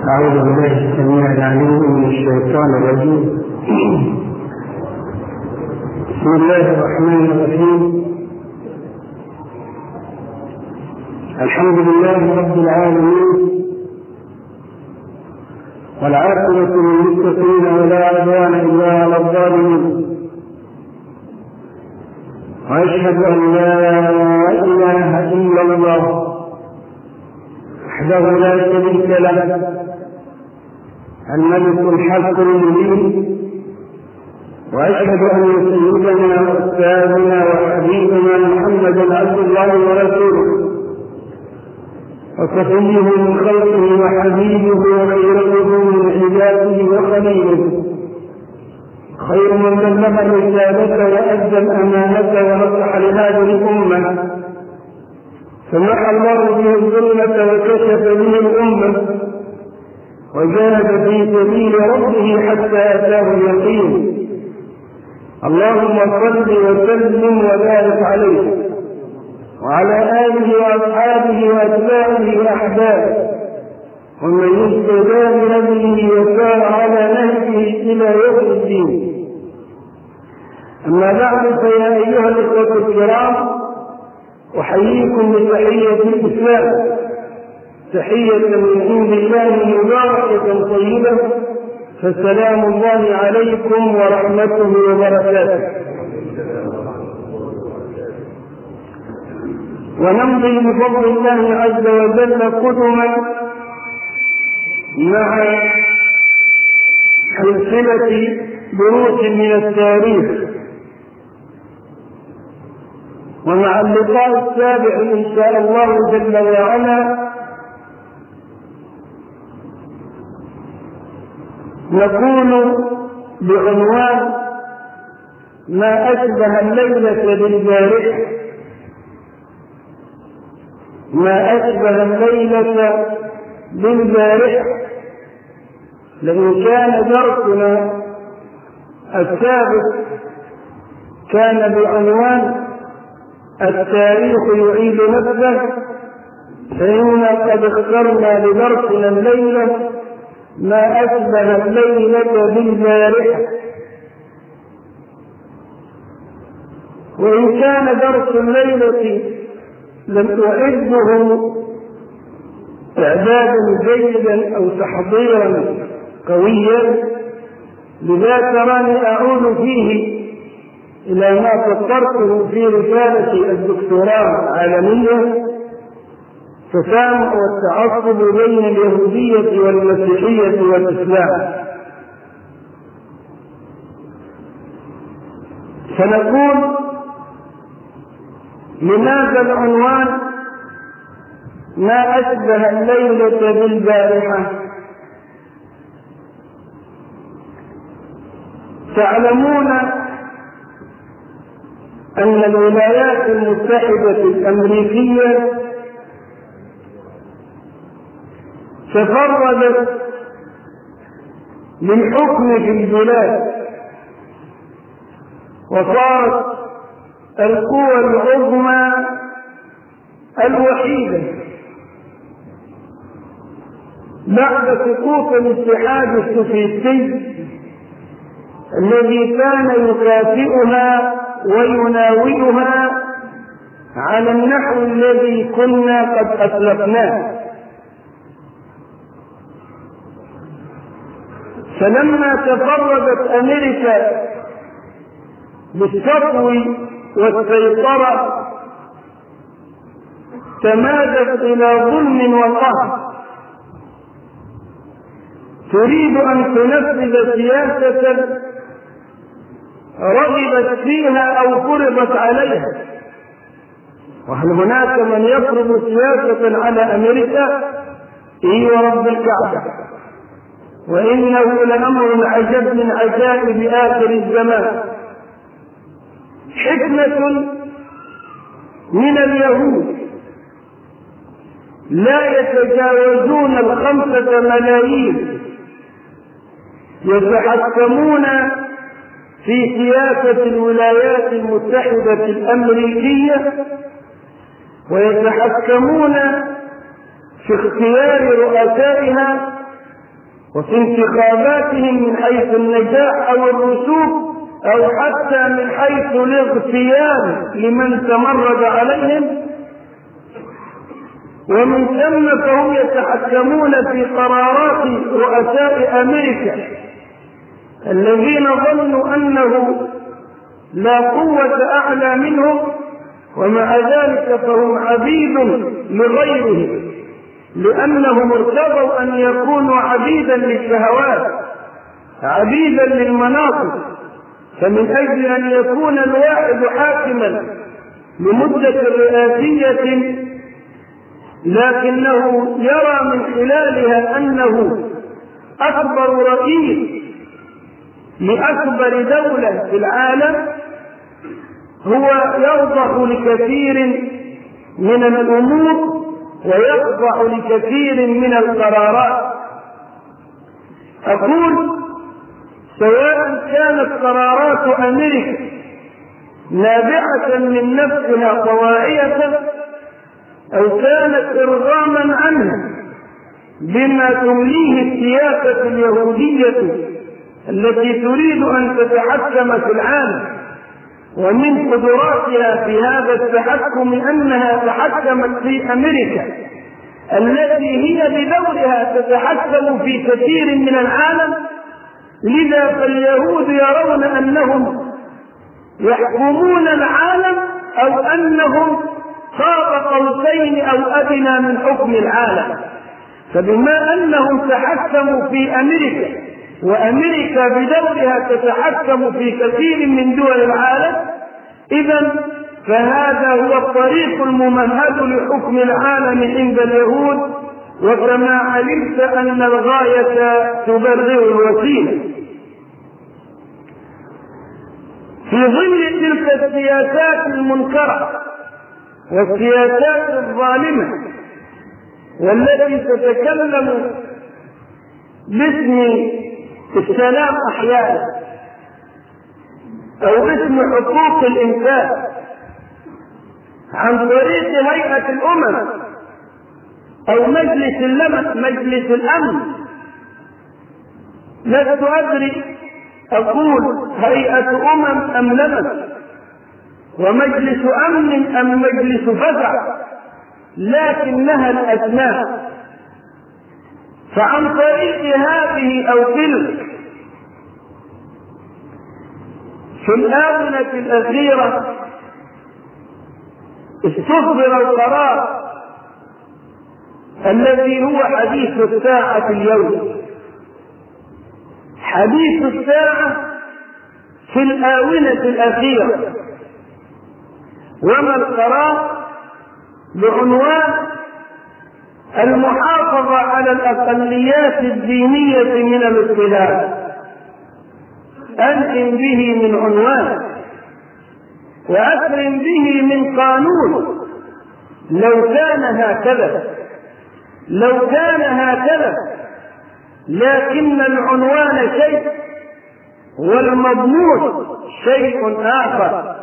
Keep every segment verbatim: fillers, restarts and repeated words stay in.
أعوذ بالله السميع العليم من الشيطان الرجيم. بسم الله الرحمن الرحيم. الحمد لله رب العالمين، والعاقبة للمتقين ولا عدوان إلا على الظالمين، وأشهد أن لا إله إلا الله وحده لا شريك له، الملك الحق المبين، وأشهد أن سيدنا وأستاذنا وحبيبنا محمدا عبد الله ورسوله وصفيه من خلقه وحبيبه وخيرته من عباده وخليله، خير من بلغ الرسالة وأدى الأمانة ونصح لهذه الأمة، فمحى الله به الظلمة وكشف به الأمة، وجاهد في سبيل ربه حتى أتاه اليقين. اللهم صل وسلم وبارك عليه وعلى آله وأصحابه وأتباعه وأحبابه ومن اهتدى بهديه وسار على نهجه إلى يوم الدين. أما بعد، فيا أيها الإخوة الكرام، أحييكم بتحية الإسلام، تحية من عند الله مباركة طيبة، فسلام الله عليكم ورحمته وبركاته. ونمضي بفضل الله عز وجل قدما مع سلسلة دروس من التاريخ، ومع اللقاء السابع إن شاء الله جل وعلا نقول بعنوان ما أشبه الليلة بالبارحة. ما أشبه الليلة بالبارحة، لأن كان درسنا السابق كان بعنوان التاريخ يعيد نفسه، فإننا قد اخترنا لدرسنا الليلة ما أشبه الليلة بالبارحة. وإن كان درس الليلة لم أعده إعدادا جيدا أو تحضيرا قويا، لذا تراني أعود فيه إلى ما فكرته في رسالة الدكتوراه العالمية: التسامح والتعصب بين اليهودية والمسيحية والإسلام. سنقول لماذا العنوان ما أشبه الليلة بالبارحة؟ تعلمون أن الولايات المتحدة الأمريكية تفردت للحكم في البلاد، وصارت القوى العظمى الوحيدة بعد سقوط الاتحاد السوفيتي الذي كان يكافئها ويناولها على النحو الذي كنا قد أسلفناه. فلما تفردت أمريكا بالسطو والسيطرة تمادت إلى ظلم وقهر، تريد أن تنفذ سياسة رغبت فيها أو فرضت عليها. وهل هناك من يفرض سياسة على أمريكا؟ إي ورب الكعبة، وإنه لأمر عجب من عجائب آخر الزمان. حكمة من اليهود لا يتجاوزون الخمسة ملايين، يتحكمون في سياسة الولايات المتحدة الأمريكية، ويتحكمون في اختيار رؤسائها وفي انتخاباتهم من حيث النجاح أو الرسوب أو حتى من حيث الاغتيال لمن تمرد عليهم. ومن ثم فهم يتحكمون في قرارات رؤساء أمريكا الذين ظنوا أنه لا قوة أعلى منهم، ومع ذلك فهم عبيد لغيرهم لأنهم ارتضوا أن يكونوا عبيدا للشهوات، عبيدا للمناصب. فمن أجل أن يكون الواحد حاكما لمدة رئاسية لكنه يرى من خلالها أنه أكبر رئيس لأكبر دولة في العالم، هو يخضع لكثير من الأمور ويخضع لكثير من القرارات. أقول سواء كانت قرارات أمريكا نابعة من نفسها طواعية أو كانت إرغاما عنها بما تمليه السياسة اليهودية التي تريد أن تتحكم في العالم، ومن قدراتها في هذا التحكم أنها تحكمت في أمريكا التي هي بدورها تتحكم في كثير من العالم. لذا فاليهود يرون أنهم يحكمون العالم أو أنهم قاب قوسين أو أدنى من حكم العالم. فبما أنهم تحكموا في أمريكا وأمريكا بدورها تتحكم في كثير من دول العالم، إذن فهذا هو الطريق الممهد لحكم العالم عند اليهود. وكما علمت أن الغاية تبرر الوسيلة. في ظل تلك السياسات المنكرة والسياسات الظالمة والتي تتكلم باسم السلام أحيانا أو باسم حقوق الإنسان عن طريق هيئة الأمم أو مجلس مجلس الأمن، لست أدري أقول هيئة أمم أم لمس ومجلس أمن أم مجلس فزع، لكنها الأسماء. فعن طريق هذه أو تلك في الآونة الأخيرة استصدر القرار الذي هو حديث الساعة اليوم، حديث الساعة في الآونة الأخيرة. وما القرار؟ بعنوان المحافظة على الأقليات الدينية من الاضطهاد. أنعم به من عنوان وأكرم به من قانون. لو كان هكذا لو كان هكذا لكن العنوان شيء والمضمون شيء آخر.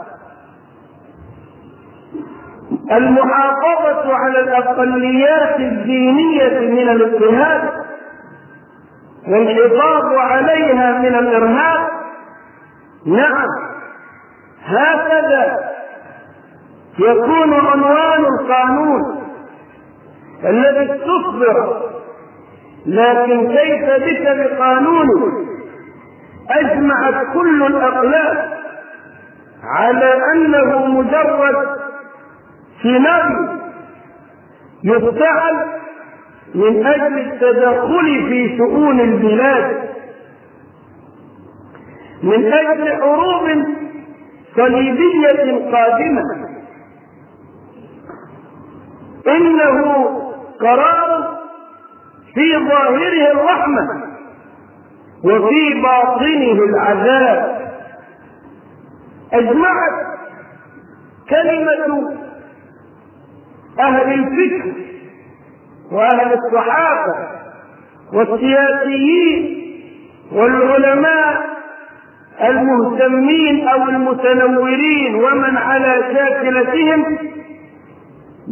المحافظة على الأقليات الدينية من الاضطهاد والحفاظ عليها من الإرهاب، نعم هكذا يكون عنوان القانون الذي استصدر. لكن كيف بك بقانون أجمعت كل الأقلام على أنه مجرد سيناريو يفتعل من أجل التدخل في شؤون البلاد، من أجل حروب صليبية قادمة؟ إنه قرار في ظاهره الرحمة وفي باطنه العذاب. أجمعت كلمة أهل الفكر وأهل الصحافة والسياسيين والعلماء المهتمين أو المتنورين ومن على شاكلتهم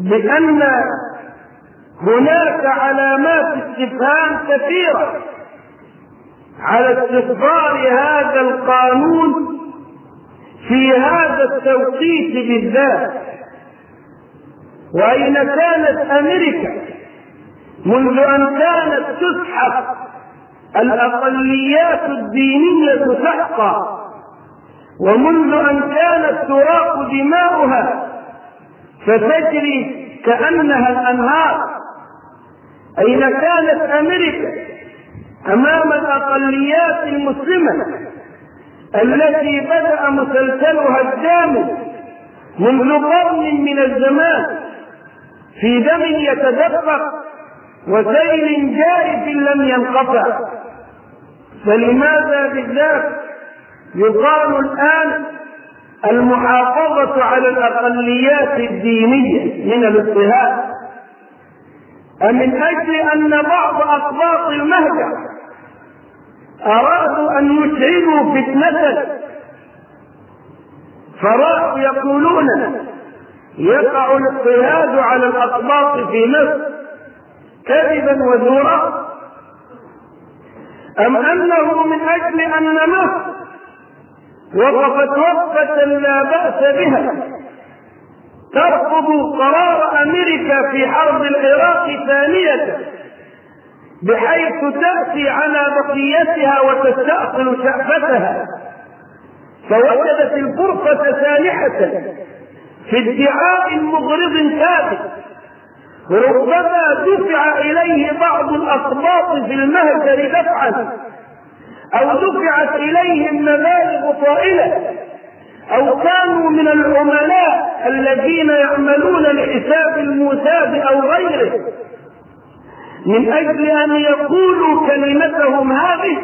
بأن هناك علامات استفهام كثيرة على استصدار هذا القانون في هذا التوقيت بالذات؟ وأين كانت أمريكا منذ أن كانت تسحق الأقليات الدينية سحقا، ومنذ أن كانت تراق دماؤها فتجري كأنها الأنهار؟ أين كانت أمريكا أمام الأقليات المسلمة التي بدأ مسلسلها الجامد منذ قرن من الزمان في دم يتدفق وسيل جارف لم ينقطع؟ فلماذا بالذات يقال الآن المحافظة على الأقليات الدينية من الاضطهاد؟ أمن أجل أن بعض أقباط المهجر أرادوا أن يشعلوا فتنة فراحوا يقولون يقع الاضطهاد على الأقباط في مصر كذبا وزورا؟ أم أنه من أجل أن مصر وقفت وقفة لا بأس بها ترفض قرار أمريكا في حرب العراق ثانية بحيث تأتي على بقيتها وتستأصل شأفتها، فوجدت الفرصة سانحة في ادعاء مغرض ثابت ربما دفع إليه بعض الأقباط في المهجر دفعا، أو دفعت إليهم مبالغ طائلة، أو كانوا من العملاء الذين يعملون لحساب الموساد أو غيره، من أجل أن يقولوا كلمتهم هذه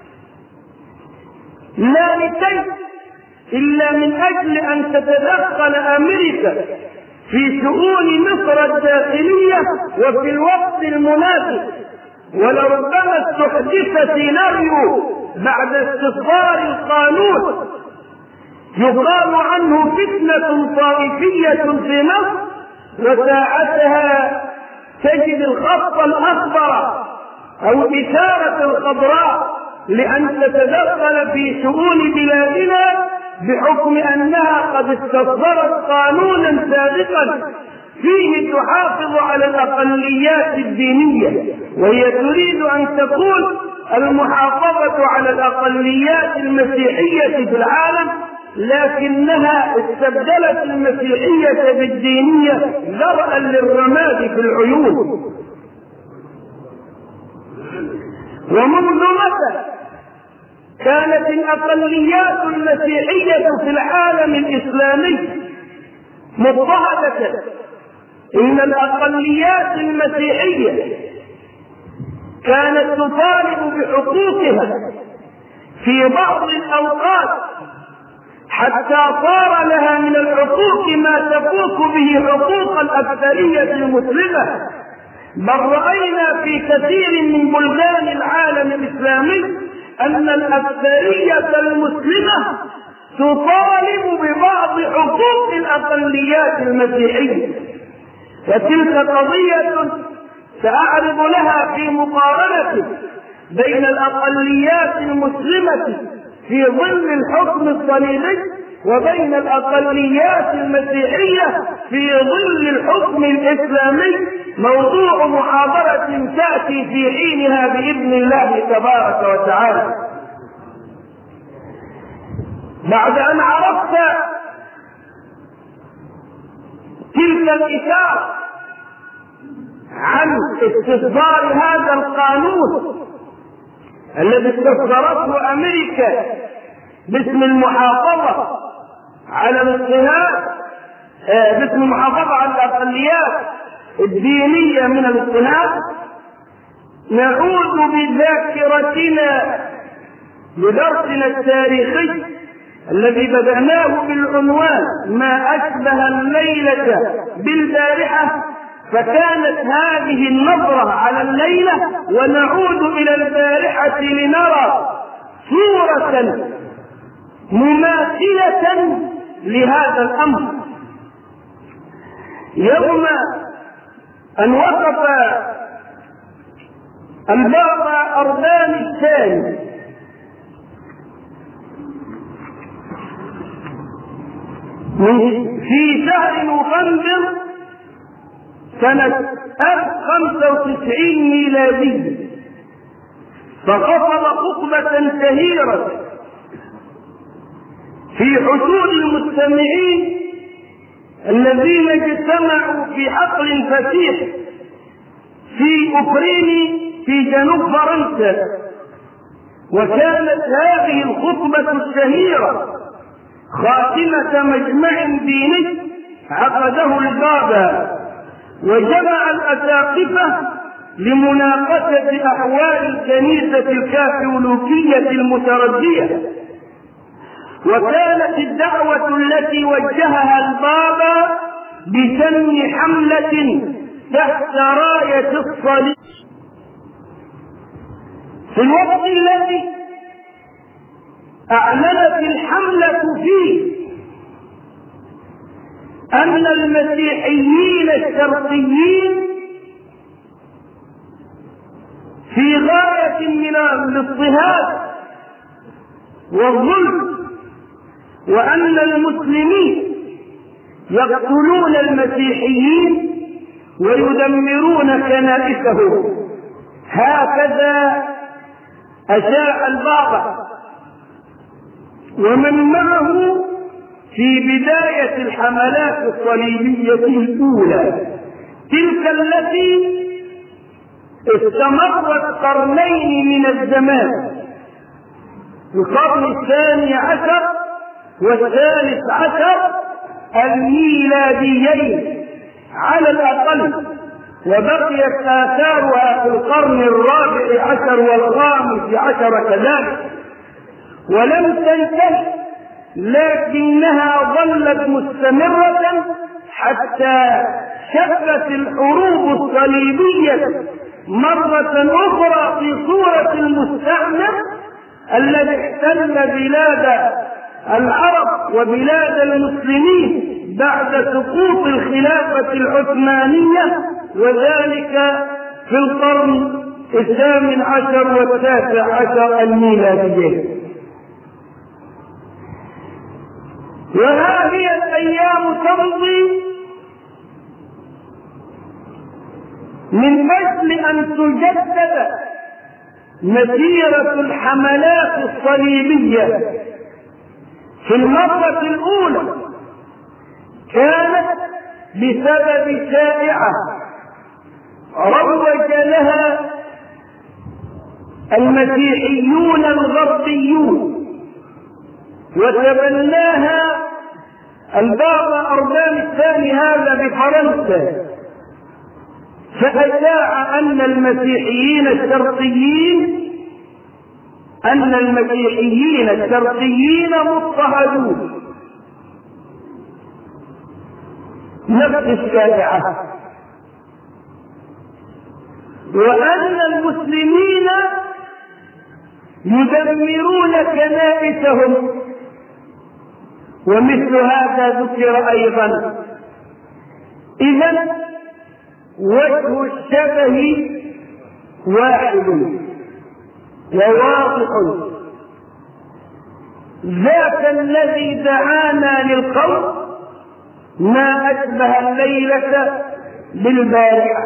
لا لكي إلا من أجل أن تتدخل أمريكا في شؤون مصر الداخلية وفي الوقت المناسب. ولربما استحدث سيناريو بعد استصدار القانون يقال عنه فتنة طائفية في مصر، وساعتها تجد الخط الأخضر أو الإشارة الخضراء لأن تتدخل في شؤون بلادنا بحكم أنها قد استصدرت قانونا سابقا فيه تحافظ على الأقليات الدينية، وهي تريد أن تكون المحافظة على الأقليات المسيحية في العالم، لكنها استبدلت المسيحية بالدينية ذرءا للرماد في العيون. ومنذ متى كانت الأقليات المسيحية في العالم الإسلامي مضطهدة؟ إن الأقليات المسيحية كانت تطالب بحقوقها في بعض الأوقات حتى صار لها من الحقوق ما تفوق به حقوق الأكثرية المسلمة، بل رأينا في كثير من بلدان العالم الإسلامي أن الأكثرية المسلمة تطالب ببعض حقوق الأقليات المسيحية، وتلك قضية سأعرض لها في مقارنة بين الأقليات المسلمة في ظل الحكم الصليبي وبين الأقليات المسيحية في ظل الحكم الإسلامي، موضوع محاضرة تأتي في حينها بإذن الله تبارك وتعالى. بعد أن عرفت تلك الإشارة عن استصدار هذا القانون الذي استصدرته أمريكا باسم المحافظة على الاضطهاد، باسم المحافظة على الأقليات الدينية من الاضطهاد، نعود بذاكرتنا لدرسنا التاريخي الذي بدأناه بالعنوان ما أشبه الليلة بالبارحة، فكانت هذه النظرة على الليلة، ونعود إلى البارحة لنرى صورة مماثلة لهذا الأمر. يوم أن وقف البابا أردان الثاني في شهر نوفمبر سنة ألف وخمسة وتسعين ميلادي، فخطب خطبة شهيرة في حشود المستمعين الذين اجتمعوا في حقل فسيح في أوكريني في جنوب فرنسا. وكانت هذه الخطبة الشهيرة خاتمة مجمع ديني عقده البابا، وجمع الأساقفة لمناقشة أحوال الكنيسة الكاثوليكية المتردية. وكانت الدعوة التي وجهها البابا بسن حملة تحت راية الصليب. في الوقت الذي أعلنت الحملة فيه أن المسيحيين الشرقيين في غاية من الاضطهاد والظلم، وأن المسلمين يقتلون المسيحيين ويدمرون كنائسهم، هكذا أشاع البابا ومن معه في بداية الحملات الصليبية الأولى، تلك التي استمرت قرنين من الزمان، القرن الثاني عشر والثالث عشر الميلاديين على الأقل، وبقيت آثارها في القرن الرابع عشر والخامس عشر كذلك، ولم تنتهي، لكنها ظلت مستمرة حتى شبت الحروب الصليبية مرة أخرى في صورة المستعمر الذي احتل بلاد العرب وبلاد المسلمين بعد سقوط الخلافة العثمانية، وذلك في القرن الثامن عشر والتاسع عشر الميلادي. وهذه الأيام تمضي من أجل أن تجدد مسيرة الحملات الصليبية. في المرة الأولى كانت بسبب شائعة روج لها المسيحيون الغربيون وتبناها البابا أردان الثاني هذا بفرنسا، فأشاع أن المسيحيين الشرقيين أن المسيحيين الشرقيين مضطهدون، نفس الشائعة، وأن المسلمين يدمرون كنائسهم، ومثل هذا ذكر أيضا. إذن وجه الشبه واحد وواضح، ذاك الذي دعانا للقول ما أشبه الليلة بالبارحة.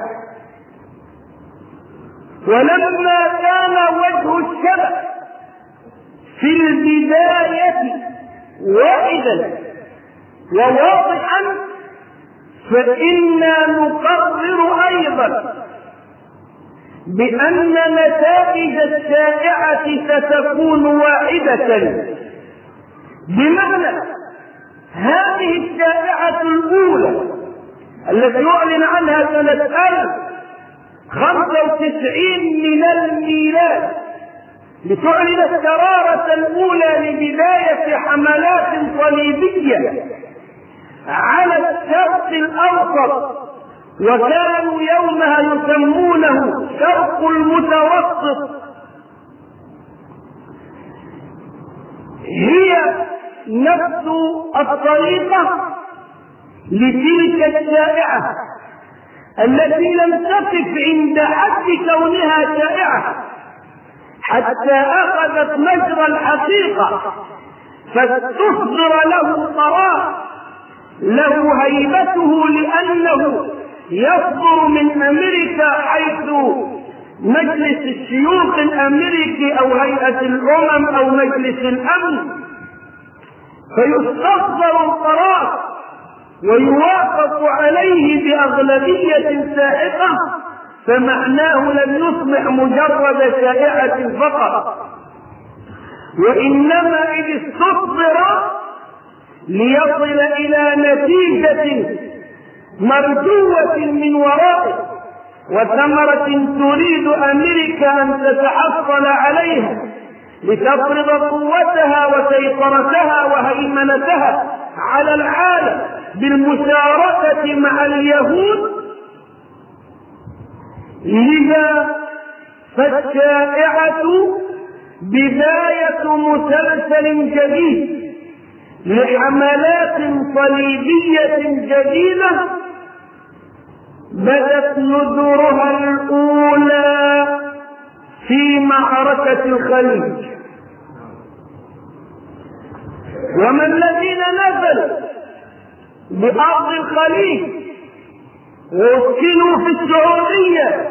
ولما كان وجه الشبه في البداية واحدا وواضحا، فإنا نقرر أيضا بأن نتائج الشائعة ستكون واحدة، بمعنى هذه الشائعة الأولى التي يعلن عنها سنة ألف وخمسة وتسعين من الميلاد لتعلن الشرارة الأولى لبداية حملات صليبية على الشرق الأوسط، وكانوا يومها يسمونه شرق المتوسط، هي نفس الطريقة لتلك الشائعة التي لم تقف عند حد كونها شائعة حتى أخذت مجرى الحقيقة، فاستصدر له قرار له هيبته لأنه يصدر من أمريكا، حيث مجلس الشيوخ الأمريكي أو هيئة الأمم أو مجلس الأمن، فيستصدر القرار ويوافق عليه بأغلبية ساحقة، فمعناه لم يصبح مجرد شائعة فقط، وإنما إذ استصدر ليصل إلى نتيجة مرجوة من ورائه وثمرة تريد أمريكا أن تتحصل عليها لتفرض قوتها وسيطرتها وهيمنتها على العالم بالمشاركة مع اليهود. لذا فالشائعة بداية مسلسل جديد لحملات صليبية جديدة بدت نذرها الأولى في معركة الخليج. ومن الذين نزلوا بأرض الخليج واسكنوا في السعودية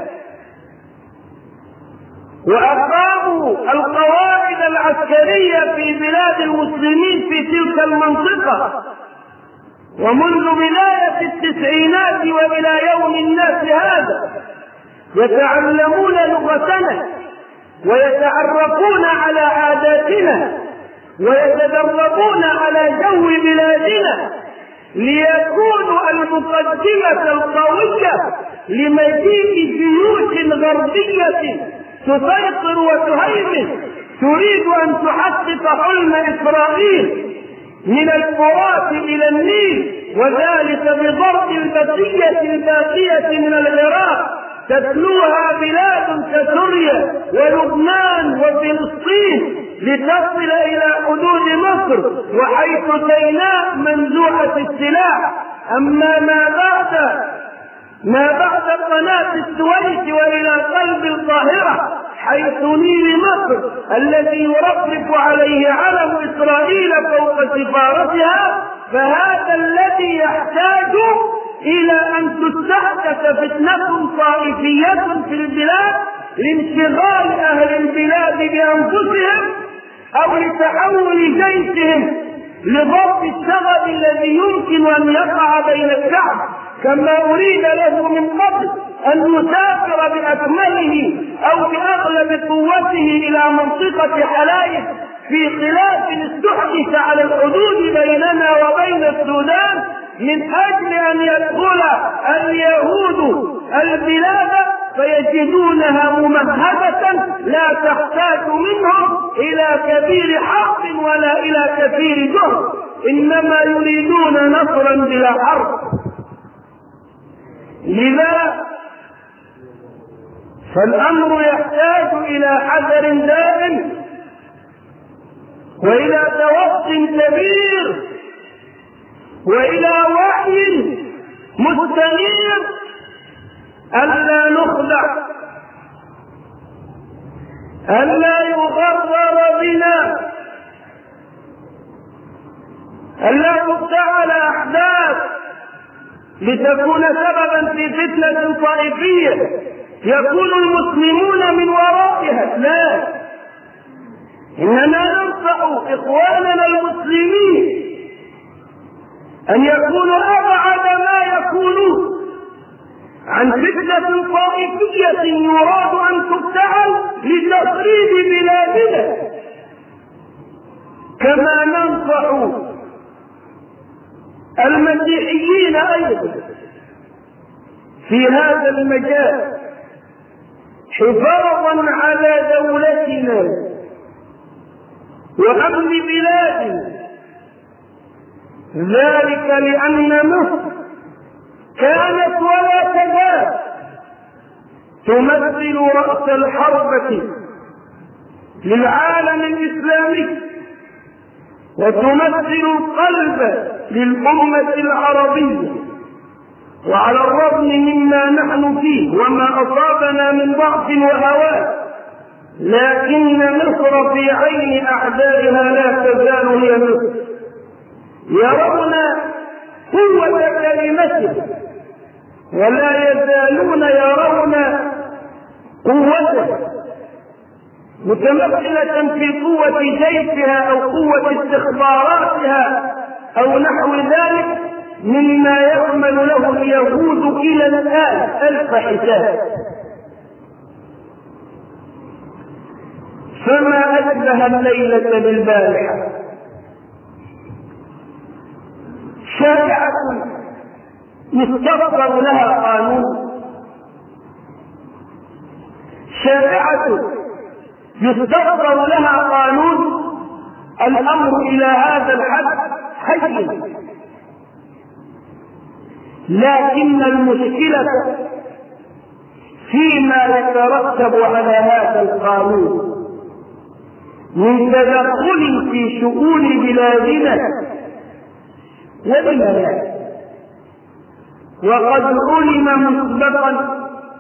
وأقاموا القواعد العسكرية في بلاد المسلمين في تلك المنطقة، ومنذ بداية التسعينات وإلى يوم الناس هذا يتعلمون لغتنا ويتعرفون على عاداتنا ويتدربون على جو بلادنا ليكونوا المقدمة القوية لمجيء جيوش غربية تسيطر وتهيمن تريد أن تحقق حلم إسرائيل من الفرات إلى النيل، وذلك بضرب البقية الباقية من العراق تتلوها بلاد كسوريا ولبنان وفلسطين لتصل إلى حدود مصر، وحيث سيناء منزوعة السلاح. أما ما بعد ما بعد قناة السويس وإلى قلب القاهرة حيث نيل مصر الذي يرفرف عليه علم إسرائيل فوق سفارتها، فهذا الذي يحتاج إلى أن تستحدث فتنة طائفية في البلاد لانشغال أهل البلاد بأنفسهم أو لتحول جيشهم لضبط الشغب الذي يمكن أن يقع بين الشعب، كما أريد له من قبل أن يسافر بأكمله أو بأغلب قوته إلى منطقة حلايب في خلاف استحدث على الحدود بيننا وبين السودان من أجل أن يدخل اليهود البلاد فيجدونها ممهدة لا تحتاج منهم إلى كبير حرب ولا إلى كبير جهد، إنما يريدون نصرا بلا حرب. لذا فالأمر يحتاج إلى حذر دائم وإلى توقي كبير وإلى وحي مستنير ألا نخدع، ألا يغرر بنا، ألا تفتعل أحداث لتكون سببا في فتنة طائفية يكون المسلمون من ورائها. لا، إننا ننصح إخواننا المسلمين أن يكونوا أبعد ما يكونون عن فتنة طائفية يراد أن تفتعل لتخريب بلادنا، كما ننصح المسيحيين أيضا في هذا المجال حفاظا على دولتنا وأمن بلادنا، ذلك لأن مصر كانت ولا تزال تمثل رأس الحربة للعالم الإسلامي وتمثل القلب للأمة العربية، وعلى الرغم مما نحن فيه وما أصابنا من ضعف وهوان، لكن مصر في عين أعدائها لا تزال هي مصر. يرون قوة كلمته ولا يزالون يرون قوته متمثلة في قوة جيشها أو قوة استخباراتها أو نحو ذلك مما يعمل له اليهود إلى الآن ألف حساب. فما أشبه الليلة بالبارحة، شائعة يستفسر لها قانون، شائعة يستفسر لها قانون، الأمر إلى هذا الحد حي، لكن المشكلة فيما يترتب على هذا القانون من تدخل في شؤون بلادنا ولما وقد علم مسبقا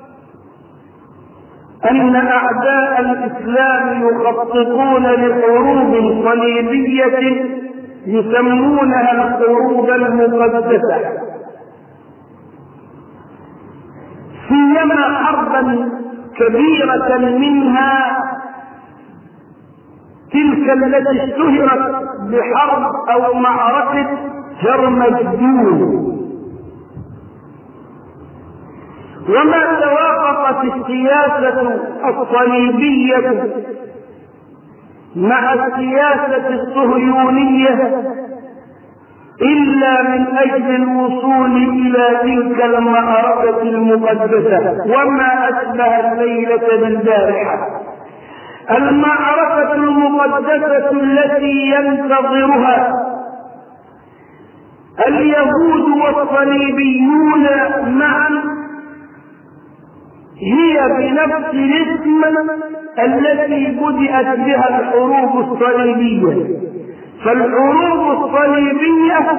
أن أعداء الإسلام يخططون لحروب صليبية يسمونها الحروب المقدسة، سيما حربا كبيرة منها تلك التي اشتهرت بحرب أو معركة هرمجدون. وما توافقت السياسة الصليبية مع السياسة الصهيونية إلا من أجل الوصول إلى تلك المعركة المقدسة. وما أشبه الليلة بالبارحة، المعركة المقدسة التي ينتظرها اليهود والصليبيون معا هي بنفس الاسم التي بدأت بها الحروب الصليبية. فالحروب الصليبية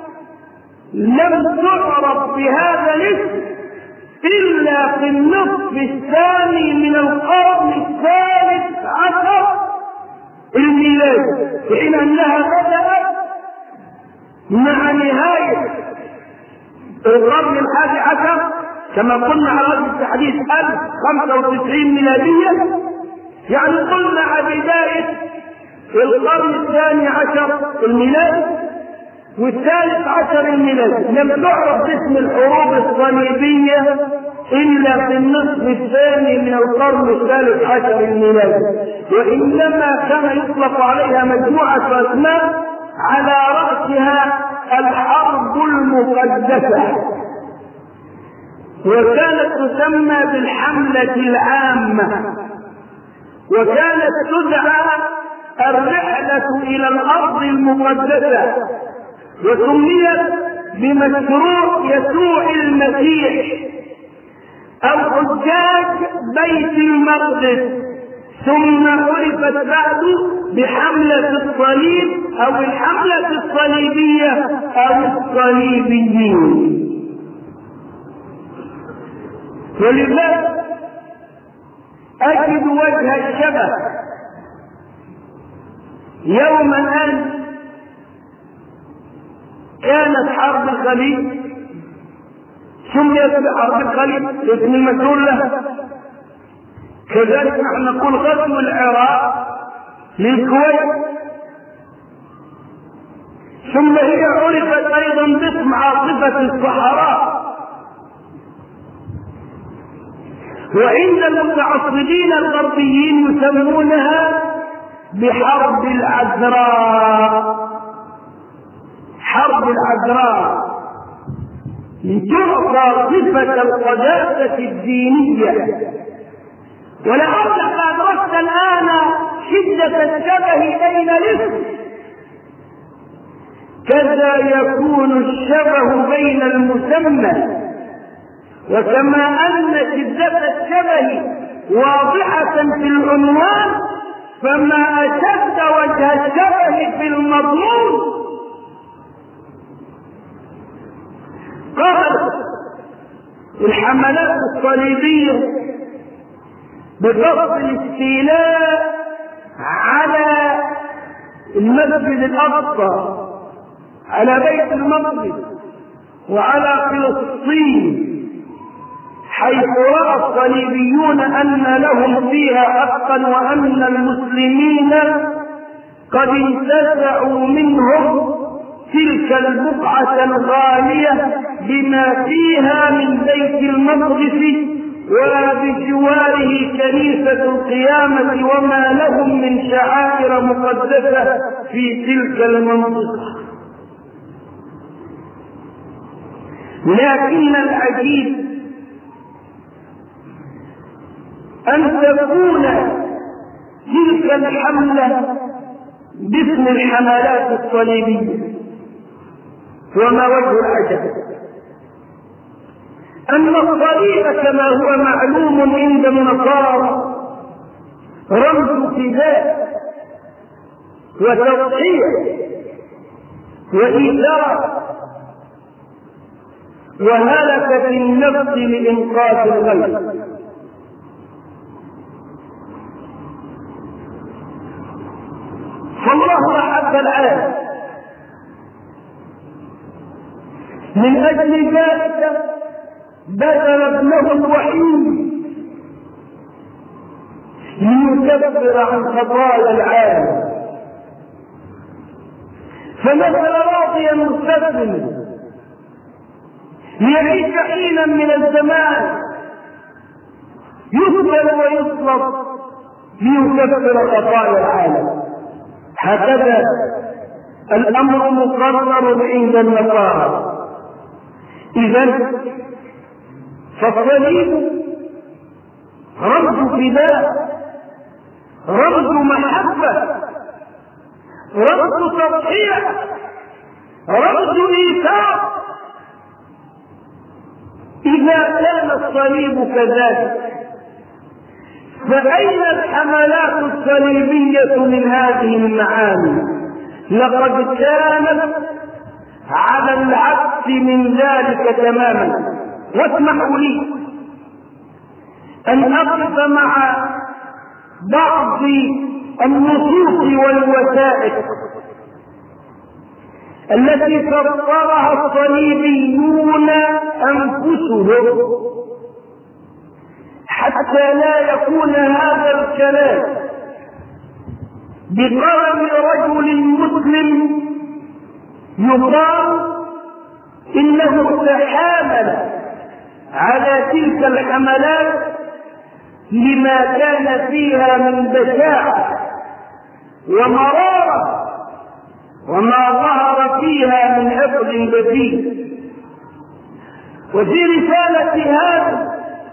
لم تعرف بهذا الاسم إلا في النصف الثاني من القرن الثالث عشر الميلادي، حين أنها بدأت مع نهاية القرن الحادي عشر كما قلنا على وجه التحديد ألف وخمسة وتسعين ميلادية، يعني قلنا على بداية القرن الثاني عشر الميلادي والثالث عشر الميلادي. لم تعرف باسم الحروب الصليبية إلا في النصف الثاني من القرن الثالث عشر الميلادي، وإنما كان يطلق عليها مجموعة أسماء على رأسها الحرب المقدسة، وكانت تسمى بالحملة العامة، وكانت تدعى الرحلة إلى الأرض المقدسة، وسميت بمشروع يسوع المسيح أو حجاج بيت المقدس، ثم عرفت بعد بحملة الصليب أو الحملة الصليبية أو الصليبيين. ولذلك أجد وجه الشبه يوما أن كانت حرب الخليج سميت بحرب الخليج اسم المسؤول له، كذلك نحن نقول غزو العراق للكويت، ثم هي عرفت أيضا باسم عاصفة الصحراء. وعند المتعصبين الغربيين يسمونها بحرب العذراء، حرب العذراء لتعطى صفة القداسة الدينية. ولعلك أدركت الآن شدة الشبه بين الاسم، كذا يكون الشبه بين المسمى. وكما أن شدة الشبه واضحة في العنوان، فما أشد وجه الشبه في المضمون. قال الحملات الصليبية بقصد الاستيلاء على المسجد الأقصى، على بيت المقدس، وعلى فلسطين، حيث رأى الصليبيون أن لهم فيها حقا وأن المسلمين قد انتزعوا منهم تلك البقعة الغالية بما فيها من بيت المقدس وبجواره كنيسة القيامة وما لهم من شعائر مقدسة في تلك المنطقة. لكن العجيب أن تكون تلك الحملة باسم الحملات الصليبية. وما وجه العجب؟ أن الصليب كما هو معلوم عند النصارى رمز فداء وتضحية وإيثار وهلكة النفس لإنقاذ الغير. فالله أحب العالم، من أجل ذلك بذل ابنه الوحيد ليكفر عن خطايا العالم، فنزل راضيا مستسلما ليعيش حينا من الزمان يقتل ويصلب ليكفر خطايا العالم. هكذا الأمر مقرر عند النصارى. إذن فالصليب رمز فداء، رمز محبة، رمز تضحية، رمز إيثار. إذا كان الصليب كذلك فأين الحملات الصليبية من هذه المعاني؟ لقد كانت على العكس من ذلك تماما. واسمحوا لي أن أقف مع بعض النصوص والوثائق التي فسرها الصليبيون أنفسهم حتى لا يكون هذا الكلام بقلم رجل مسلم يقال إنه تحامل على تلك الحملات لما كان فيها من بشاعة ومرارة وما ظهر فيها من عقد بديل. وفي رسالة هذا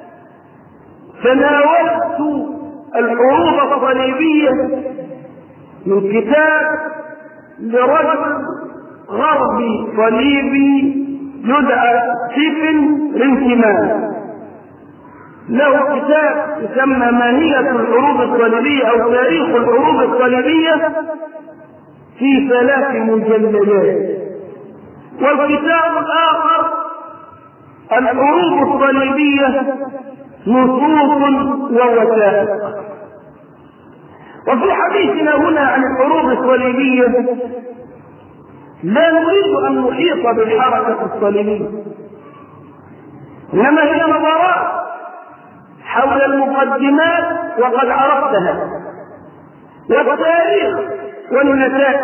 تناولت الحروب الصليبية من كتاب لرجل غربي صليبي يدعى ستيفن رينكمان، له كتاب يسمى ماهية الحروب الصليبية أو تاريخ الحروب الصليبية في ثلاث مجلدات. والكتاب الآخر الحروب الصليبية نصوص ووثائق. وفي حديثنا هنا عن الحروب الصليبية لا نريد أن نحيط بالحركة الصليبية، إنما هي نظرات حول المقدمات وقد عرفتها والتاريخ والنتائج.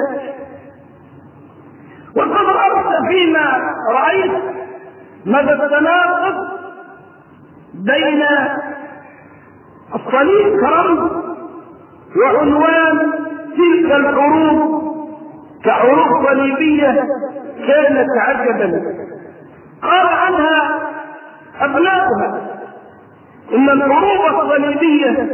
وقد عرفت فيما رأيت مدى التناقض بين الصليب كرمز وعنوان تلك الحروب كحروب صليبية كانت عجبا. قال عنها أبناؤها إن الحروب الصليبية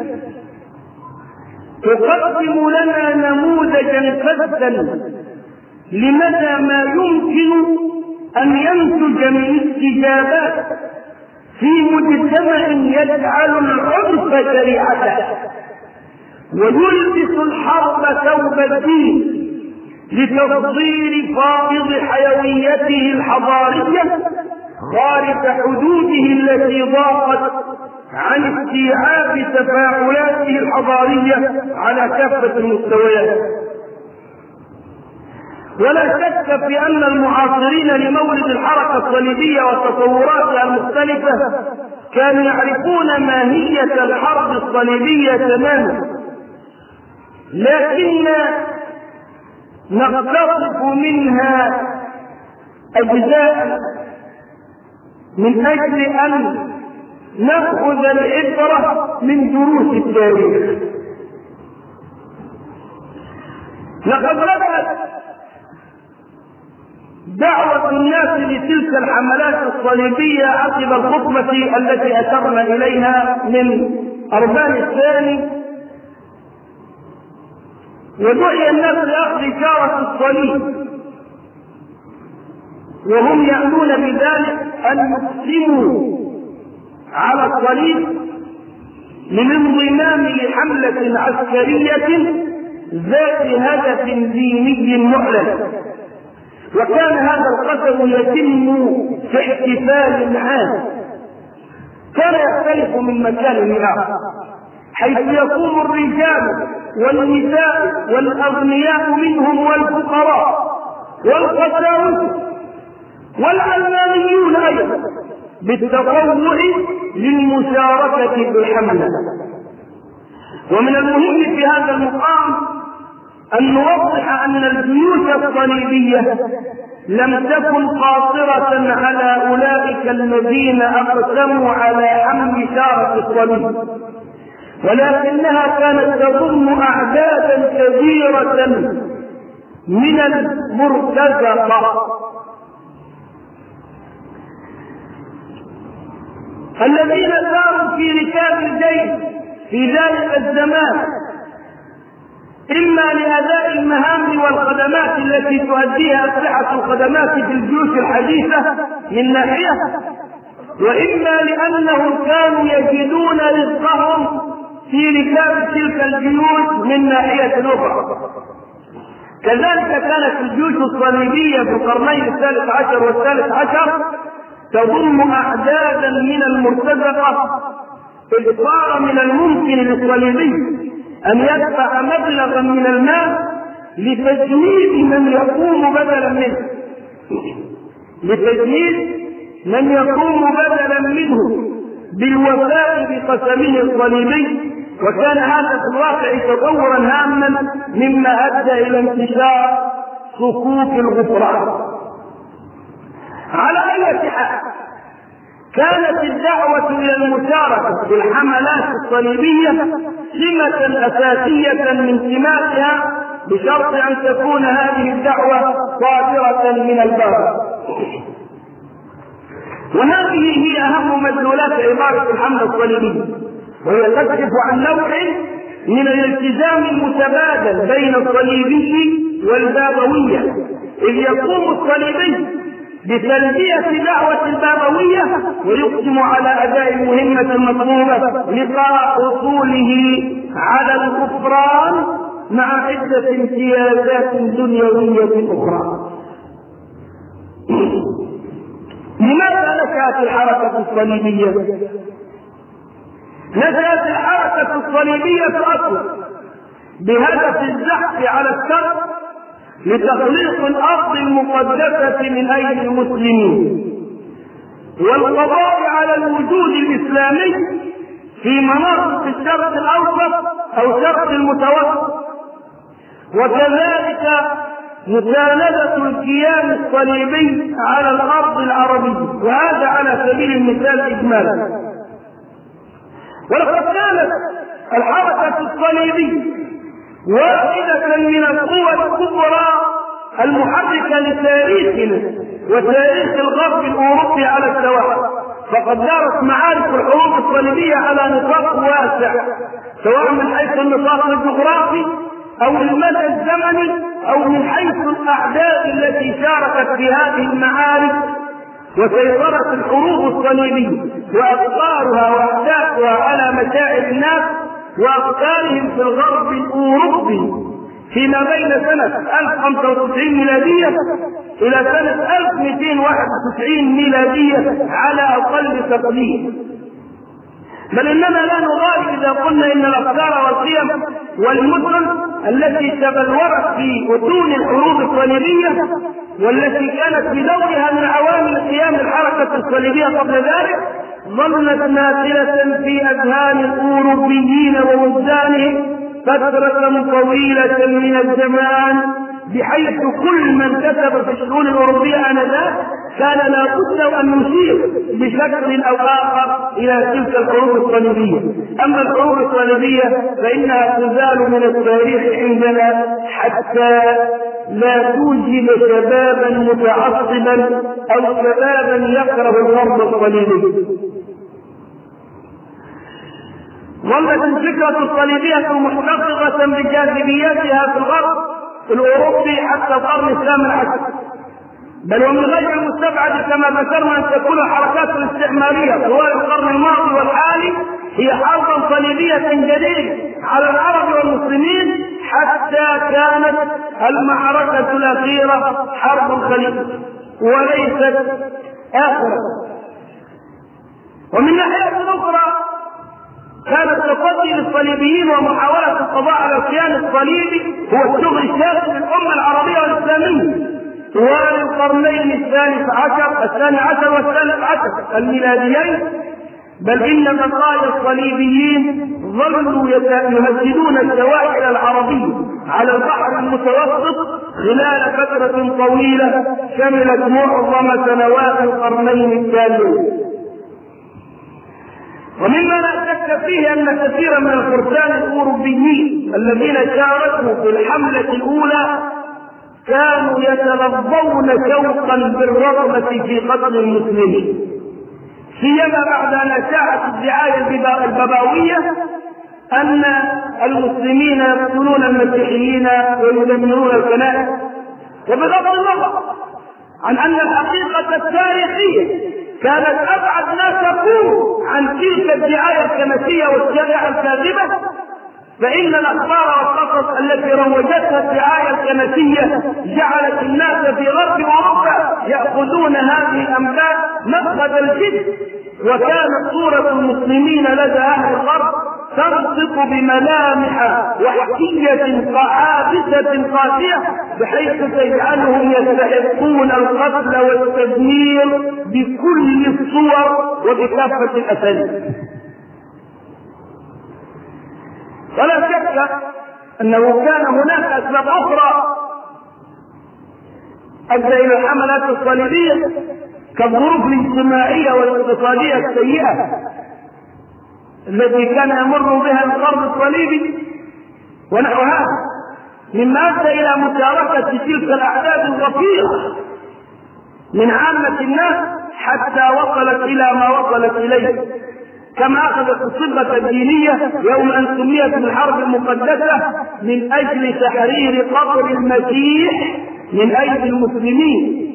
تقدم لنا نموذجا فذا لمدى ما يمكن أن ينتج من استجابات في مجتمع يجعل العنف شريعته ويلبس الحرب ثوب الدين لتفضيل فائض حيويته الحضارية خارج حدوده التي ضاقت عن استيعاب تفاعلاته الحضارية على كافة المستويات. ولا شك في أن المعاصرين لمولد الحركة الصليبية وتصوراتها المختلفة كانوا يعرفون ماهية الحرب الصليبية تماما، لكن نقتطف منها أجزاء من أجل أن نأخذ العبرة من دروس التاريخ. لقد بدأت دعوة الناس لتلك الحملات الصليبية عقب الخطبة التي أشرنا إليها من أربان الثاني، ودعي الناس لأخذ شارة الصليب، وهم يعنون بذلك أن يقسموا على الصليب للانضمام لحملة عسكرية ذات هدف ديني معلن. وكان هذا القسم يتم في احتفال عام كان يختلف من مكان لآخر، حيث يقوم الرجال والنساء والأغنياء منهم والفقراء والقساوسة والعلمانيون أيضا بالتطوع للمشاركة بالحملة. ومن المهم في هذا المقام أن نوضح أن الجيوش الصليبية لم تكن قاصرة على أولئك الذين أقسموا على حمل شارة الصليب، ولكنها كانت تضم أعدادا كبيرة من المرتزقة الذين ساروا في ركاب الجيش في ذلك الزمان، إما لأداء المهام والخدمات التي تؤديها أسلحة الخدمات في الجيوش الحديثة من ناحية، وإما لأنهم كانوا يجدون رزقهم في ركاب تلك الجيوش من ناحية أخرى. كذلك كانت الجيوش الصليبية في القرنين الثالث عشر والثالث عشر تضم أعدادا من المرتزقة، إذ صار من الممكن للصليبي أن يدفع مبلغا من المال لتجنيد من يقوم بدلا منه لتجنيد من يقوم بدلا منه بالوفاء بقسمه الصليبي. وكان هذا في الواقع تطورا هاما مما أدى إلى انتشار صفوف الغفران. على أي حال كانت الدعوة إلى المشاركة في الحملات الصليبية سمة أساسية من سماتها، بشرط أن تكون هذه الدعوة صادرة من الباب. وهذه هي أهم مدلولات عبارة الحملة الصليبية، وهي تكشف عن نوع من الالتزام المتبادل بين الصليبي والبابوية، إذ يقوم الصليبي بتلبية دعوة البابوية ويقسم على أداء المهمة المطلوبة لقاء حصوله على الغفران مع عدة امتيازات دنيوية أخرى. لماذا نشأت الحركة الصليبية؟ نشأت الحركة الصليبية أصلا بهدف الزحف على الشر لتخليص الأرض المقدسة من أيدي المسلمين، والقضاء على الوجود الإسلامي في مناطق الشرق الأوسط أو شرق المتوسط، وكذلك مساندة الكيان الصليبي على الأرض العربية، وهذا على سبيل المثال إجمالا. ولقد كانت الحركة الصليبية واحدة من القوى الكبرى المحركة لتاريخنا وتاريخ الغرب الأوروبي على السواء، فقد دارت معارك الحروب الصليبية على نطاق واسع، سواء من حيث النطاق الجغرافي أو المدى الزمني أو من حيث الأعداد التي شاركت في هذه المعارك. وسيطرت الحروب الصليبية وأفكارها وأحداثها على مشاعر الناس وأفكارهم في الغرب الأوروبي فيما بين سنة ألف وخمسة وتسعين ميلادية إلى سنة ألف ومئتين وواحد وتسعين ميلادية على أقل تقدير. بل إننا لا نغالي إذا قلنا إن الأفكار والقيم والمدن التي تبلورت في بطون الحروب الصليبية، والتي كانت بدورها من عوامل قيام الحركة الصليبية قبل ذلك، ظلت نازلة في أذهان الأوروبيين ووجدانهم فترة طويلة من الزمان، بحيث كل من كتب في الشؤون الأوروبية آنذاك كان لا بد أن يشير بشكل أو آخر إلى تلك الحروب الصليبية. أما الحروب الصليبية فإنها تزال من التاريخ عندنا حتى لا توجد شبابا متعصبا أو شبابا يكره الحرب الصليبية. ظلت الفكرة الصليبية محتفظة بجاذبيتها في الغرب الأوروبي حتى القرن الثامن عشر، بل ومن غير المستبعد كما ذكرنا أن تكون الحركات الاستعمارية طوال القرن الماضي والحالي هي حربا صليبية جديدة على العرب والمسلمين، حتى كانت المعركة الأخيرة حرب الخليج وليست آخرة. ومن ناحية أخرى كان التصدي للصليبيين ومحاولة القضاء على الكيان الصليبي هو الشغل الشاغل للأمة العربية والإسلامية طوال القرنين الثالث عشر الثاني عشر والثالث عشر الميلاديين، بل إن بقايا الصليبيين ظلوا يهددون السواحل العربية على البحر المتوسط خلال فترة طويلة شملت معظم سنوات القرنين الثالثين. ومما لا شك فيه أن كثيرا من الفرسان الأوروبيين الذين شاركوا في الحملة الأولى كانوا يتلظون شوقا بالرغبة في قتل المسلمين، سيما بعد أن أشاعت الدعاية البابوية أن المسلمين يقتلون المسيحيين ويدمرون الكنائس، وبغض النظر عن أن الحقيقة التاريخية كانت أبعد ما تكون عن تلك الدعاية الكنسية والشائعة الكاذبة، فإن الأخبار والقصص التي روجتها الدعاية الكنسية جعلت الناس في غرب أوروبا يأخذون هذه الأنباء مأخذ الجد، وكانت صورة المسلمين لدى أهل الغرب تنطق بملامح وحكية عابسة قاسية بحيث تجعلهم يستحقون القتل والتدمير بكل الصور وبكافة الأساليب. ولا شك أنه كان هناك أسباب أخرى أدى إلى الحملات الصليبية كالظروف الاجتماعية والاقتصادية السيئة التي كان يمر بها القرن الصليبي ونحو هذا، مما أدى إلى مشاركة تلك الأعداد الغفيرة من عامة الناس حتى وصلت إلى ما وصلت إليه، كما أخذت الصبغة الدينية يوم أن سميت بالحرب المقدسة من أجل تحرير قبر المسيح من أيدي المسلمين،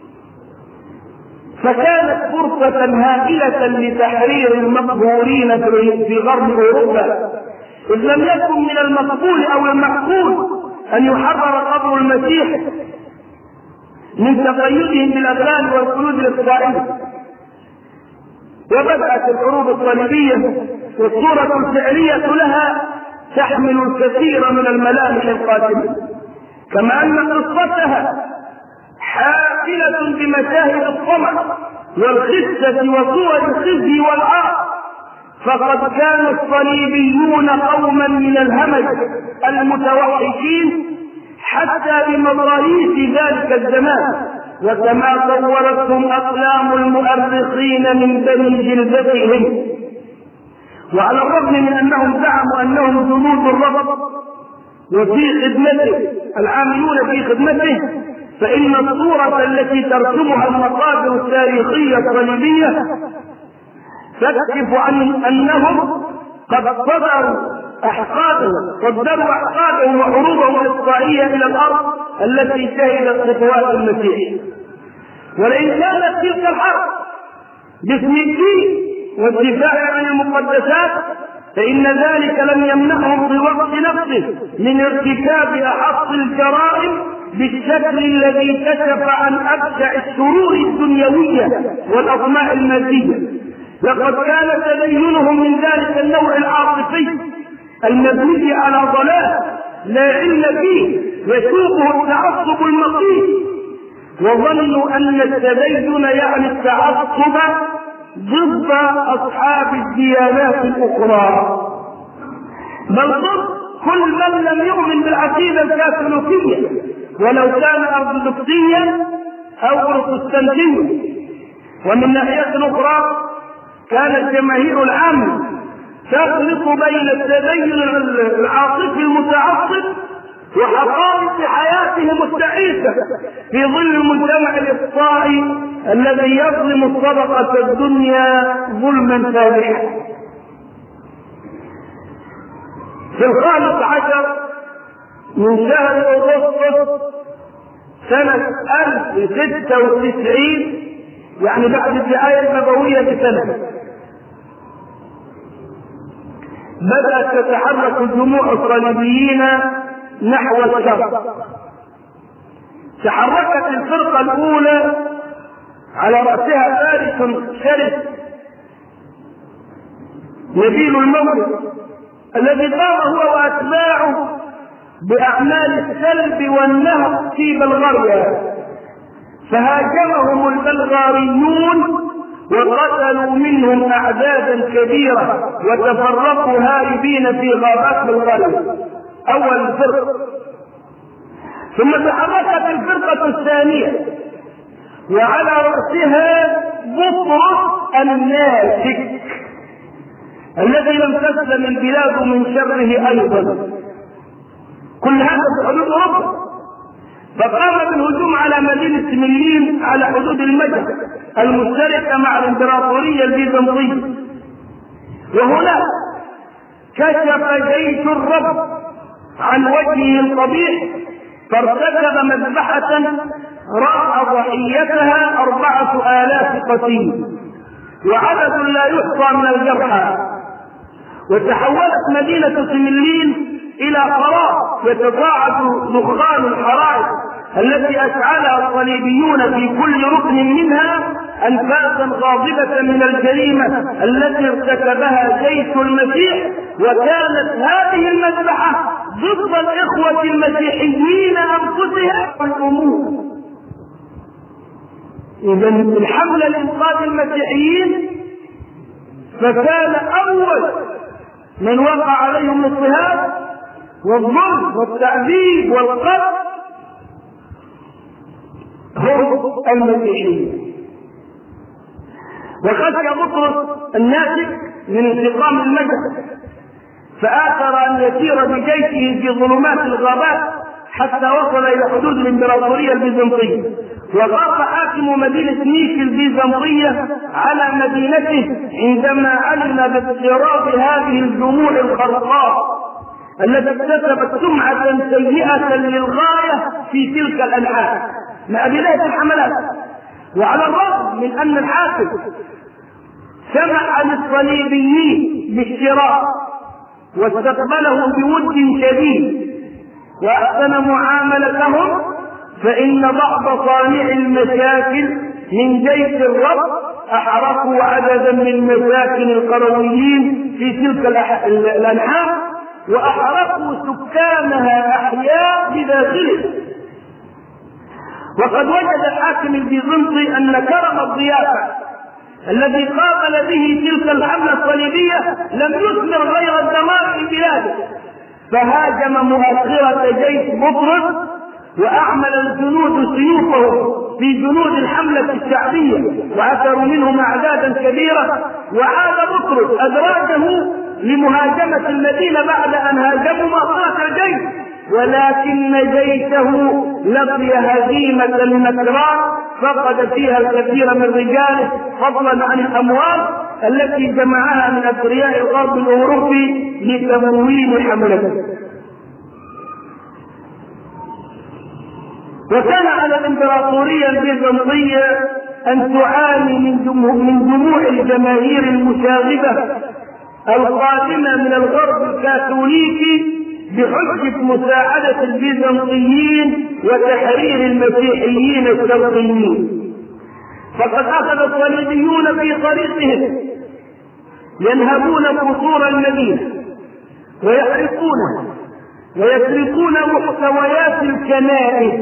فكانت فرصة هائلة لتحرير المقبورين في غرب أوروبا، إذ لم يكن من المقبول أو المعقول أن يحرر قبر المسيح من تقيدهم بالأغلال والقيود الإقصائية. وبدأت الحروب الصليبية والصورة الفعلية لها تحمل الكثير من الملامح القاتمة، كما أن قصتها حافلة بمشاهد الطمع والخسة وصور الخزي والعار، فقد كان الصليبيون قوما من الهمج المتوحشين حتى بمضاريس ذلك الزمان، وكما صورتهم أقلام المؤرخين من بني جلدتهم. وعلى الرغم من أنهم زعموا أنهم جنود الرب وفي خدمته العاملون في خدمته، فإن الصورة التي ترسمها المصادر التاريخية الصليبية تكشف عن أنهم قد صدروا أحقادهم صدروا أحقادهم وحروبهم الإقصائية إلى الأرض التي شهدت خطوات المسيح. ولئن كانت تلك الحرب باسم الدين والدفاع عن المقدسات فإن ذلك لم يمنعهم في وقت نفسه من ارتكاب أحط الجرائم بالشكل الذي كشف عن أبشع الشرور الدنيوية والأطماع المادية. لقد كان تدينهم من ذلك النوع العاطفي المبني على ضلال لا علم فيه يسوقه التعصب المقيت، وظنوا أن التدين يعني التعصب ضد أصحاب الديانات الأخرى، بل ضد كل من لم يؤمن بالعقيدة الكاثوليكية ولو كان أرثوذكسيا أو بروتستانتيا. ومن ناحية أخرى كانت جماهير العامة تخلط بين التدين العاطفي المتعصب وحقائق حياتهم التعيسة في ظل المجتمع الإقصائي الذي يظلم الطبقة الدنيا ظلما فادحا. في الخامس عشر من شهر أغسطس سنة ألف وستة وتسعين، يعني بعد الدعاية النبوية بسنة، بدأت تتحرك جموع الصليبيين نحو الشرق. تحركت الفرقة الأولى على رأسها فارس شرس نبيل الموت الذي قام هو وأتباعه بأعمال السلب والنهب في بلغاريا، فهاجمهم البلغاريون وقتلوا منهم أعدادا كبيرة وتفرقوا هاربين في غابات بلغاريا. أول فرقة. ثم تحركت الفرقة الثانية وعلى رأسها بطرس الناسك الذي لم تسلم البلاد من شره أيضا، كل هذا في حدود أوروبا. فقام بالهجوم على مدينة ملين على حدود المجر المشتركة مع الإمبراطورية البيزنطية، وهنا كشف جيش الرب عن وجهه القبيح فارتكب مذبحة رأى ضحيتها أربعة آلاف قتيل وعدد لا يحصى من الجرحى. وتحولت مدينة سملين إلى خراب يتضاعف دخان الحرائق التي أشعلها الصليبيون في كل ركن منها أنفاسا غاضبة من الجريمة التي ارتكبها جيش المسيح. وكانت هذه المذبحة ضد الإخوة المسيحيين أنفسهم والأمور. إذن الحملة لإنقاذ المسيحيين فكان أول من وقع عليهم الاضطهاد والظلم والتعذيب والقتل هم المسيحيين. وخشي بطرس الناسك من انتقام المجد فآثر أن يسير بجيشه في ظلمات الغابات حتى وصل إلى حدود الإمبراطورية البيزنطية. وخاف حاكم مدينة نيش البيزنطية على مدينته عندما علم باضطراب هذه الجموع الخرقاء التي اكتسبت سمعة سيئة للغاية في تلك الأنحاء مع بداية الحملات. وعلى الرغم من أن الحاكم سمع للصليبيين بالشراء واستقبله بود شديد وأحسن معاملتهم، فإن بعض صانع المشاكل من جيش الرب أحرقوا عددا من مساكن القرويين في تلك الأنحاء وأحرقوا سكانها أحياء بداخله. وقد وجد الحاكم البيزنطي أن كرم الضيافة الذي قابل به تلك الحملة الصليبية لم يثمر غير الدمار في بلاده، فهاجم مؤخرة جيش بطرس وأعمل الجنود سيوفهم في جنود الحملة الشعبية وعثروا منهم أعدادا كبيرة. وعاد بطرس أدراجه لمهاجمة المدينة بعد أن هاجموا مؤخرة الجيش، ولكن جيشه لقي هزيمة مكراء فقد فيها الكثير من رجاله فضلا عن الأموال التي جمعها من أثرياء الغرب الأوروبي لتمويل حملته. وكان على الإمبراطورية البيزنطية أن تعاني من جموع الجماهير المشاغبة القادمة من الغرب الكاثوليكي بحجة مساعدة البيزنطيين وتحرير المسيحيين الشرقيين. فقد أخذ الصليبيون في طريقهم ينهبون قصور المدينة ويحرقونها ويسرقون محتويات الكنائس.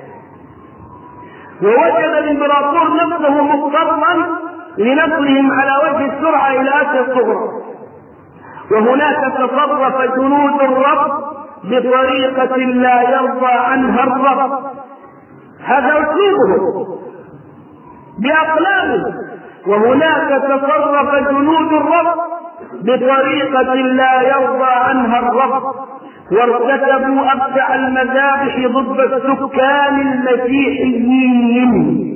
ووجد الامبراطور نفسه مضطرا لنقلهم على وجه السرعه الى اسيا الصغرى، وهناك تصرف جنود الرب بطريقه لا يرضى عنها الرب. هذا اسلوبه باقلامه. وهناك تصرف جنود الرب بطريقه لا يرضى عنها الرب، وارتكبوا ابدع المذابح ضد السكان المسيحيين،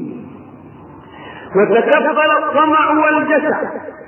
وتكفل الطمع والجشع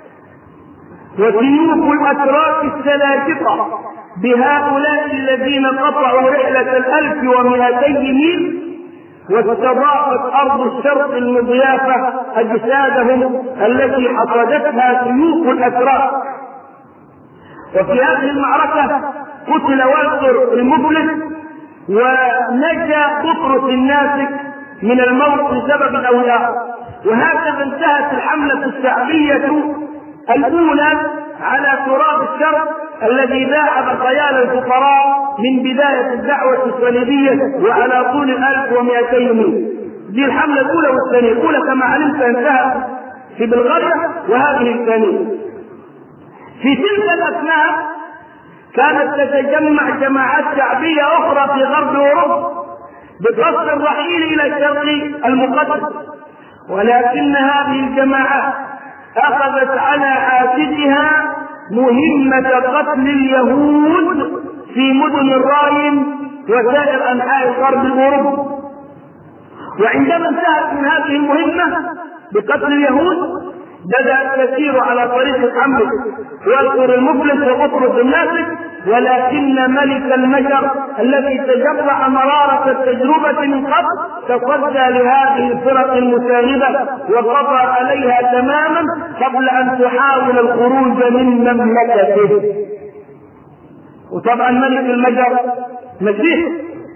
وسيوف الاتراك السلاجقه بهؤلاء الذين قطعوا رحله الالف ومئتي ميل، واستضافت ارض الشرق المضيافه اجسادهم التي حصدتها سيوف الاتراك. وفي هذه المعركه قتل والتر المفلس، ونجا بطرس الناسك من الموت بسبب الاولاد. وهكذا انتهت الحمله الشعبيه الاولى على تراب الشرق الذي ذاع بخيال الفقراء من بدايه الدعوه الصليبيه وعلى طول ألف ومئتين ميل. دي الحمله الاولى والثانيه. الاولى كما علمت انتهت في بلغاريا، وهذه الثانيه. في تلك الاثناء كانت تتجمع جماعات شعبيه اخرى في غرب اوروبا بقصد الرحيل الى الشرق المقدس، ولكن هذه الجماعات اخذت على عاتقها مهمه قتل اليهود في مدن الراين وسائر انحاء الغرب الاوروبي. وعندما انتهت من هذه المهمه بقتل اليهود، بدأ التسير على طريق حمله والتر المفلس وبطرس الناسك، ولكن ملك المجر الذي تجرع مرارة التجربة من قبل تصدى لهذه الفرق المساندة وقضى عليها تماما قبل أن تحاول الخروج من مملكته. وطبعا ملك المجر مسيح.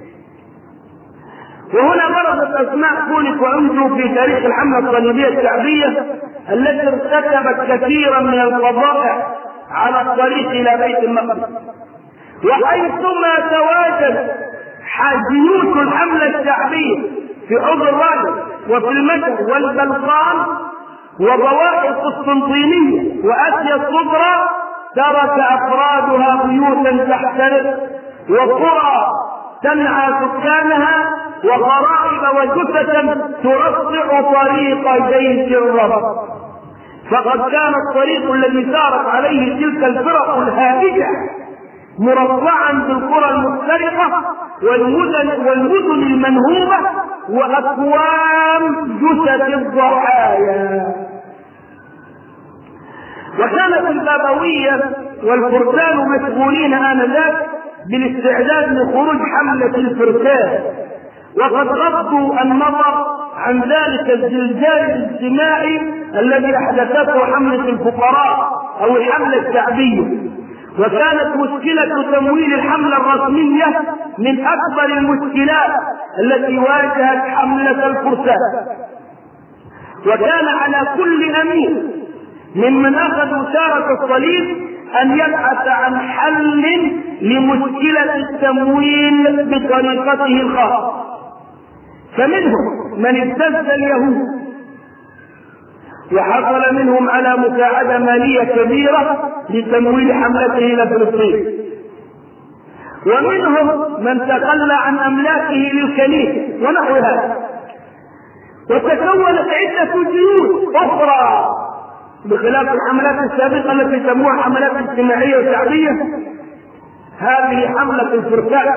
وهنا برزت اسماء فونيك وانجو في تاريخ الحمله الصليبيه الشعبيه التي ارتكبت كثيرا من الفظائع على الطريق الى بيت المقدس. وحيثما تواجد جيوش الحمله الشعبيه في عضو الراجل وفي المجر والبلقان وضواحي القسطنطينيه واسيا الصغرى، ترك افرادها بيوتا تحترق وقرى تنعى سكانها وغرائب وجثة ترصع طريق جيش الرب. فقد كان الطريق الذي سارت عليه تلك الفرق الهائجة مرصعا بالقرى المختلفة والمدن والمدن المنهوبة وأكوام جثث الضحايا. وكانت البابوية والفرسان مشغولين آنذاك بالاستعداد لخروج حملة الفرسان، وقد غضوا النظر عن ذلك الزلزال الاجتماعي الذي احدثته حملة الفقراء او الحملة الشعبية. وكانت مشكلة تمويل الحملة الرسمية من اكبر المشكلات التي واجهت حملة الفرسان. وكان على كل امير ممن اخذوا شارة الصليب ان يبحث عن حل لمشكلة التمويل بطريقته الخاصة. فمنهم من ابتز اليهود وحصل منهم على مساعدة مالية كبيرة لتمويل حملته إلى فلسطين، ومنهم من تخلى عن أملاكه للكنيسة ونحو هذا. وتكونت عدة جيوش أخرى بخلاف الحملات السابقة التي سموها حملات اجتماعية وشعبية. هذه حملة الفرسان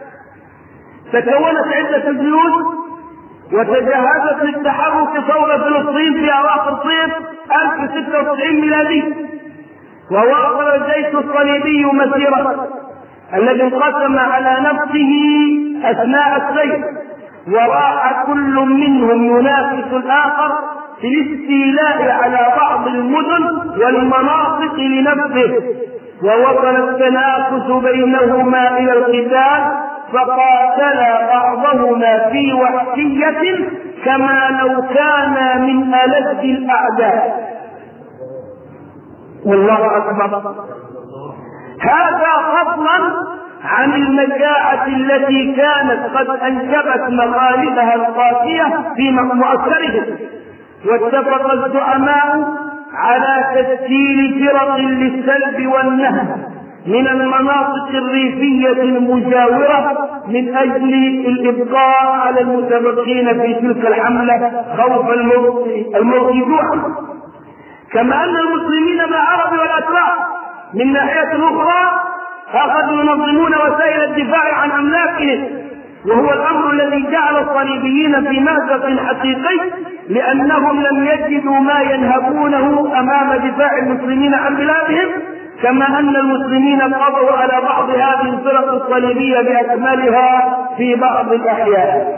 تكونت عدة جيوش وتجهزت للتحرك فور فلسطين في اواخر صيف ألف وستة وتسعين ميلادي. وواصل الجيش الصليبي مسيرته الذي انقسم على نفسه اثناء السير، وراح كل منهم ينافس الاخر في الاستيلاء على بعض المدن والمناطق لنفسه، ووصل التنافس بينهما الى القتال، فقاتلا بعضهما في وحشية كما لو كان من ألد الأعداء. والله أكبر. هذا فضلا عن المجاعة التي كانت قد أنجبت مغالبها القاسية في مؤثرهم. واتفق الزعماء على تسجيل فرق للسلب والنهب من المناطق الريفية المجاورة من أجل الإبقاء على المتبقين في تلك الحملة خوف الموت جوعا. كما أن المسلمين مع العرب والأتراك من ناحية أخرى أخذوا ينظمون وسائل الدفاع عن أملاكهم، وهو الأمر الذي جعل الصليبيين في مأزق حقيقي، لأنهم لم يجدوا ما ينهبونه أمام دفاع المسلمين عن بلادهم، كما أن المسلمين قضوا على بعض هذه الفرق الصليبية بأكملها في بعض الأحيان.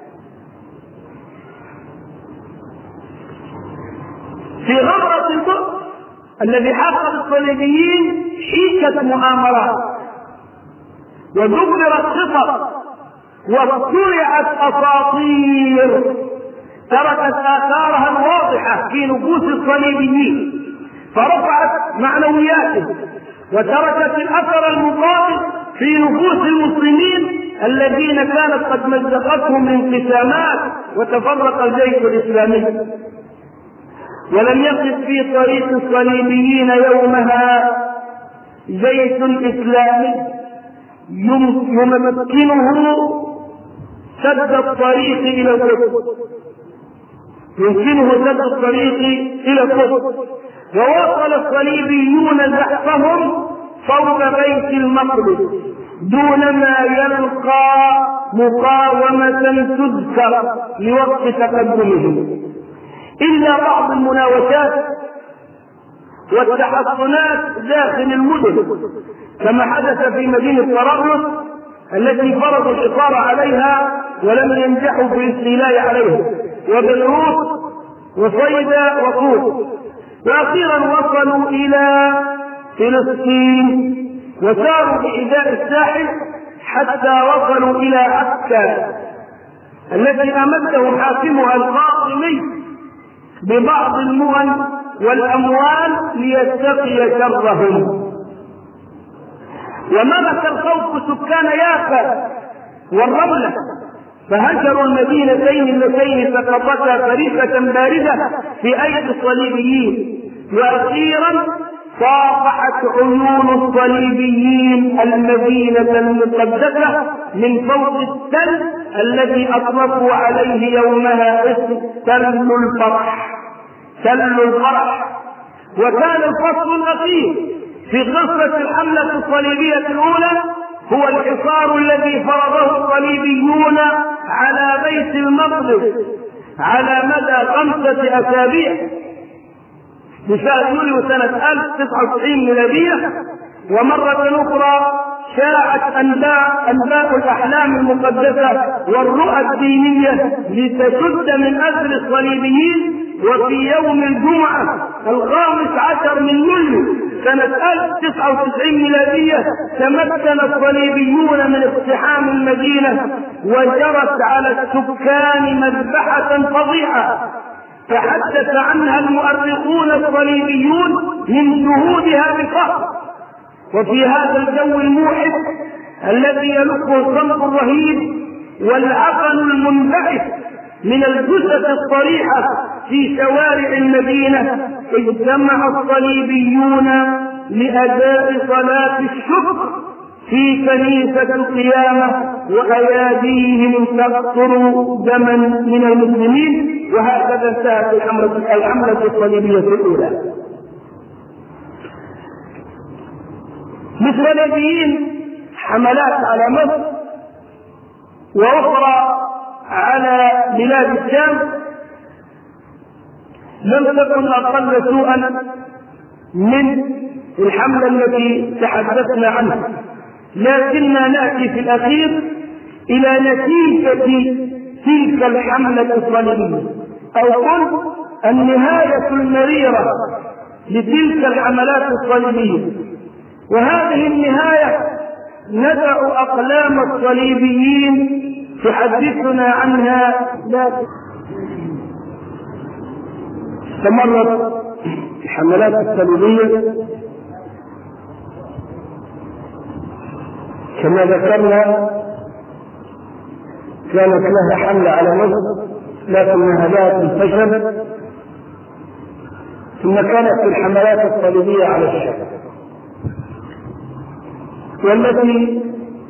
في غمرة البؤس الذي حاق بالصليبيين حيكة مؤامرات ودبرت خطط واخترعت أساطير تركت آثارها الواضحة في نفوس الصليبيين، فرفعت معنوياتهم وتركت الأثر المقابل في نفوس المسلمين الذين كانت قد مزقتهم انقسامات وتفرق الجيش الإسلامي. ولم يقف في طريق الصليبيين يومها جيش إسلامي يمكنه سد الطريق إلى القدس يمكنه سد الطريق إلى القدس ووصل الصليبيون زحفهم فوق بيت المقدس دون ما يلقى مقاومة تذكر لوقت تقدمهم، إلا بعض المناوشات والتحصنات داخل المدن، كما حدث في مدينة طرابلس التي فرضوا الحصار عليها ولم ينجحوا في الاستيلاء عليها، وبيروت وصيدا وطوس. وأخيرا وصلوا إلى فلسطين وساروا بحذاء الساحل حتى وصلوا إلى عكا التي أمدهم حاكمها الفاطمي ببعض المهن والأموال ليتقي شرهم. وملك الخوف سكان يافا والرملة فهجروا المدينتين اللتين سقطتا فريسة باردة في أيدي الصليبيين. وأخيرا صافحت عيون الصليبيين المدينة المقدسة من فوق التل الذي أطلقوا عليه يومها اسم تل الفرح تل الفرح. وكان الفصل الأخير في قصة الحملة الصليبية الأولى هو الحصار الذي فرضه الصليبيون على بيت المقدس على مدى خمسة أسابيع بشهر يوليو سنة ألف وتسعة وتسعين ميلادية. ومرة أخرى شاعت أنباء أنباء الأحلام المقدسة والرؤى الدينية لتشد من أجل الصليبيين. وفي يوم الجمعة الخامس عشر من يوليو سنة ألف وتسعة وتسعين ميلادية تمكن الصليبيون من اقتحام المدينة وجرت على السكان مذبحة فظيعة تحدث عنها المؤرخون الصليبيون من شهودها بفخر. وفي هذا الجو الموحد الذي يلقه الصمت الرهيب والعفن المنبعث من الجثث الصريحة في شوارع المدينة اجتمع الصليبيون لأداء صلاة الشكر في كنيسة القيامة وأياديهم تقطر دما من المسلمين. وهكذا انتهت الحملة الصليبية الأولى. للصليبيين حملات على مصر وأخرى على بلاد الشام لم تكن أقل سوءا من الحملة التي تحدثنا عنها، لكننا نأتي في الأخير إلى نتيجة تلك الحملة الصليبية أو قل النهاية المريرة لتلك الحملات الصليبية. وهذه النهاية ندع أقلام الصليبيين تحدثنا عنها. لا استمرت الحملات الصليبية كما ذكرنا كانت لها حملة على مصر لكنها جاءت الفشل، ثم كانت الحملات الصليبية على الشام، والتي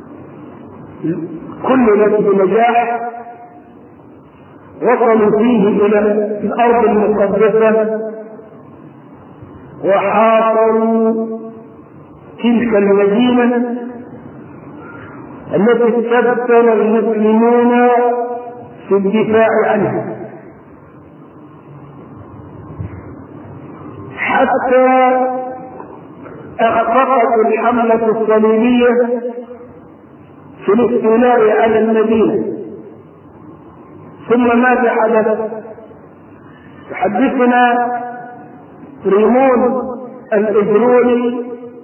كللت بنجاح وصلوا فيه إلى الأرض المقدسة وحاصروا تلك المدينة التي استبدل المسلمون في الدفاع عنها، حتى أخفقت الحملة الصليبية في الاستيلاء على المدينة. ثم ماذا حدث؟ يحدثنا ريمون الإجروني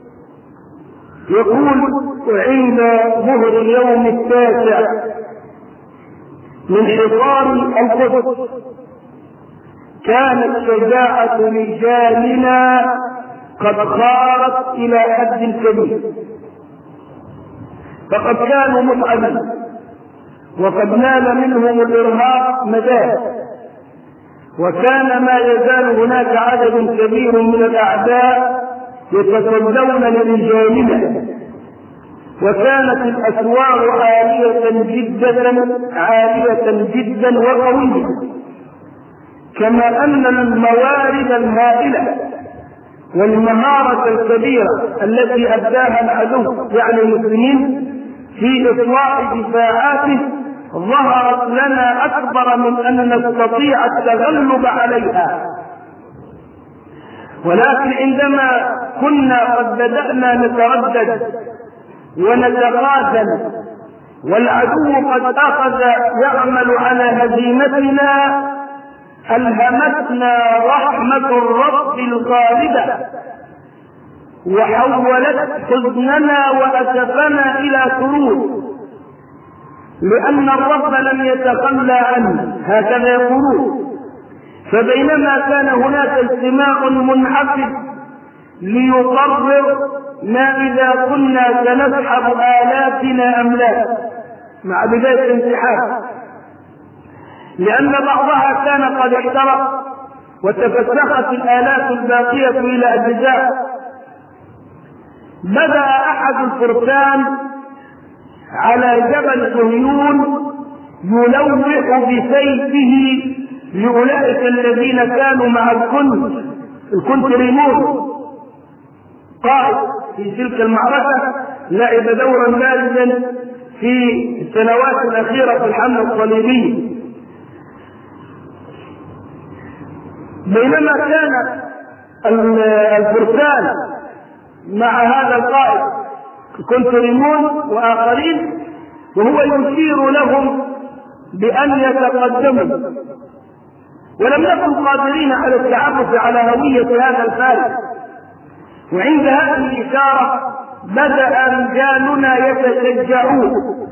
يقول: عند ظهر اليوم التاسع من حصار القدس كانت شجاعة رجالنا قد خارت إلى حد كبير، فقد كانوا متعبين وقد نال منهم الإرهاق مداه، وكان ما يزال هناك عدد كبير من الأعداء يتصدون لرجالنا، وكانت الأسوار عالية جدا عالية جدا وقوية، كما أن الموارد الهائلة والمهارة الكبيرة التي أبداها العدو يعني المسلمين في إطلاق دفاعاته ظهرت لنا أكبر من أن نستطيع التغلب عليها. ولكن عندما كنا قد بدأنا نتردد ونتقاتل والعدو قد أخذ يعمل على هزيمتنا، ألهمتنا رحمة الرب الغالبة وحولت حزننا وأسفنا إلى سرور، لأن الرب لم يتخلى عنه، هكذا يقولون. فبينما كان هناك اجتماع منعقد ليقرر ما إذا كنا سنسحب آلاتنا أم لا مع بداية الانسحاب، لأن بعضها كان قد احترق وتفسخت الآلات الباقية إلى أجزاء، بدأ أحد الفرسان على جبل صهيون يلوح بسيفه لأولئك الذين كانوا مع الكنت الكنت ريمون قائد في تلك المعركة، لعب دورا بارزا في السنوات الأخيرة في الحملة الصليبية. بينما كان الفرسان مع هذا القائد كنت ريمون وآخرين وهو يشير لهم بأن يتقدموا، ولم نكن قادرين على التعرف على هوية هذا الفارس. وعند هذه الإشارة بدأ رجالنا يتشجعون،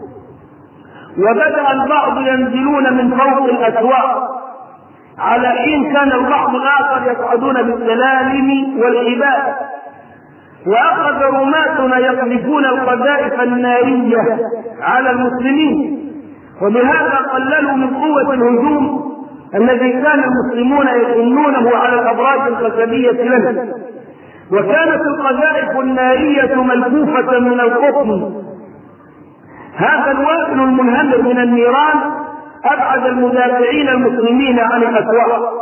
وبدأ البعض ينزلون من فوق الأسواق، على حين كان البعض الآخر يصعدون بالسلالم والحبال، وأخذ رماتنا يقذفون القذائف النارية على المسلمين، وبهذا قللوا من قوة الهجوم الذي كان المسلمون يكنونه على الأبراج الخشبية لنا. وكانت القذائف النارية ملفوفة من القطن، هذا الوابل المنهمر من النيران أبعد المدافعين المسلمين عن الأسواق.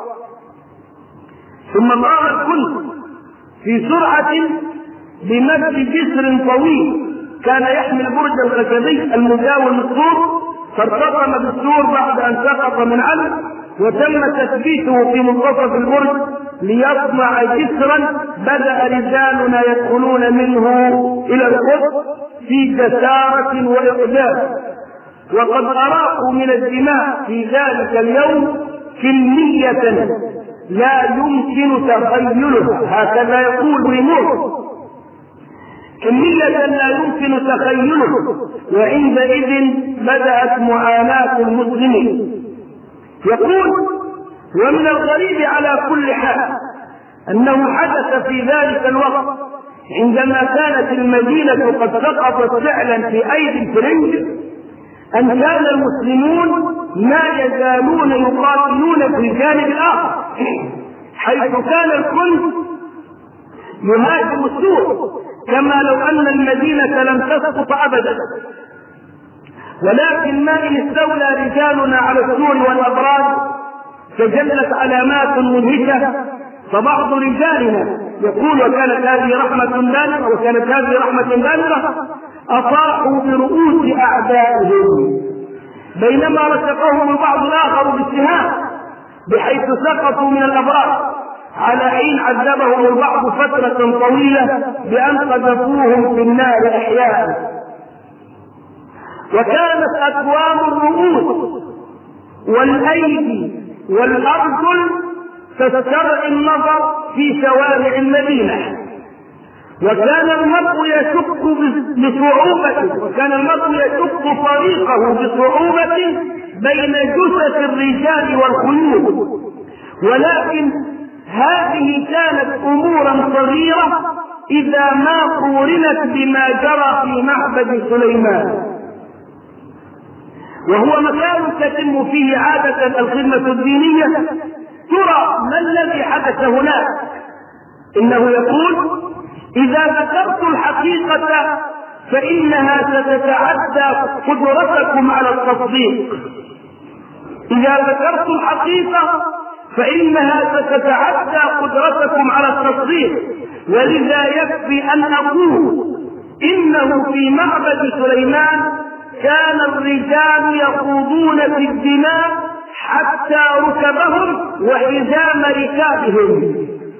ثم طار الكنت في سرعة بمد جسر طويل كان يحمل البرج الخشبي المجاور للسور، فارتطم بالسور بعد أن سقط من علم، وتم تثبيته في منتصف البرج ليصنع جسرا بدأ رجالنا يدخلون منه إلى القدس في جسارة وإقدام، وقد أراقوا من الدماء في ذلك اليوم كمية لا يمكن تخيلها، هكذا يقول ريمون، كمية لا يمكن تخيلها. وعندئذ بدأت معاناة المسلمين. يقول: ومن الغريب على كل حال أنه حدث في ذلك الوقت عندما كانت المدينة قد سقطت فعلا في أيدي الفرنج أن كان المسلمون ما يزالون يقاتلون في الجانب الآخر، حيث كان الكل يهاجم السور كما لو أن المدينة لم تسقط أبدا. ولكن ما إن استولى رجالنا على السور والأبراج تجلت علامات مدهشة، فبعض رجالنا يقول وكانت هذه رحمة بالغة وكانت هذه رحمة بالغة أطاحوا برؤوس أعدائهم، بينما رشقهم البعض الآخر بالسهام بحيث سقطوا من الأبراج، على حين عذبهم البعض فترة طويلة بأن قذفوهم في النار أحياء. وكانت أكوام الرؤوس والأيدي والأرجل تسترعي النظر في شوارع المدينة، وكان المرء يشق بصعوبة وكان المرء يشق طريقه بصعوبة بين جثث الرجال والخيول. ولكن هذه كانت أمورا صغيرة إذا ما قورنت بما جرى في معبد سليمان، وهو مكان تتم فيه عادة الخدمة الدينية. ترى ما الذي حدث هناك؟ إنه يقول: إذا ذكرت الحقيقة فإنها ستتعدى قدرتكم على التصديق. إذا ذكرت الحقيقة فإنها ستتعدى قدرتكم على التصديق، ولذا يكفي أن أقول إنه في معبد سليمان كان الرجال يخوضون في الدماء حتى ركبهم وحزام ركابهم.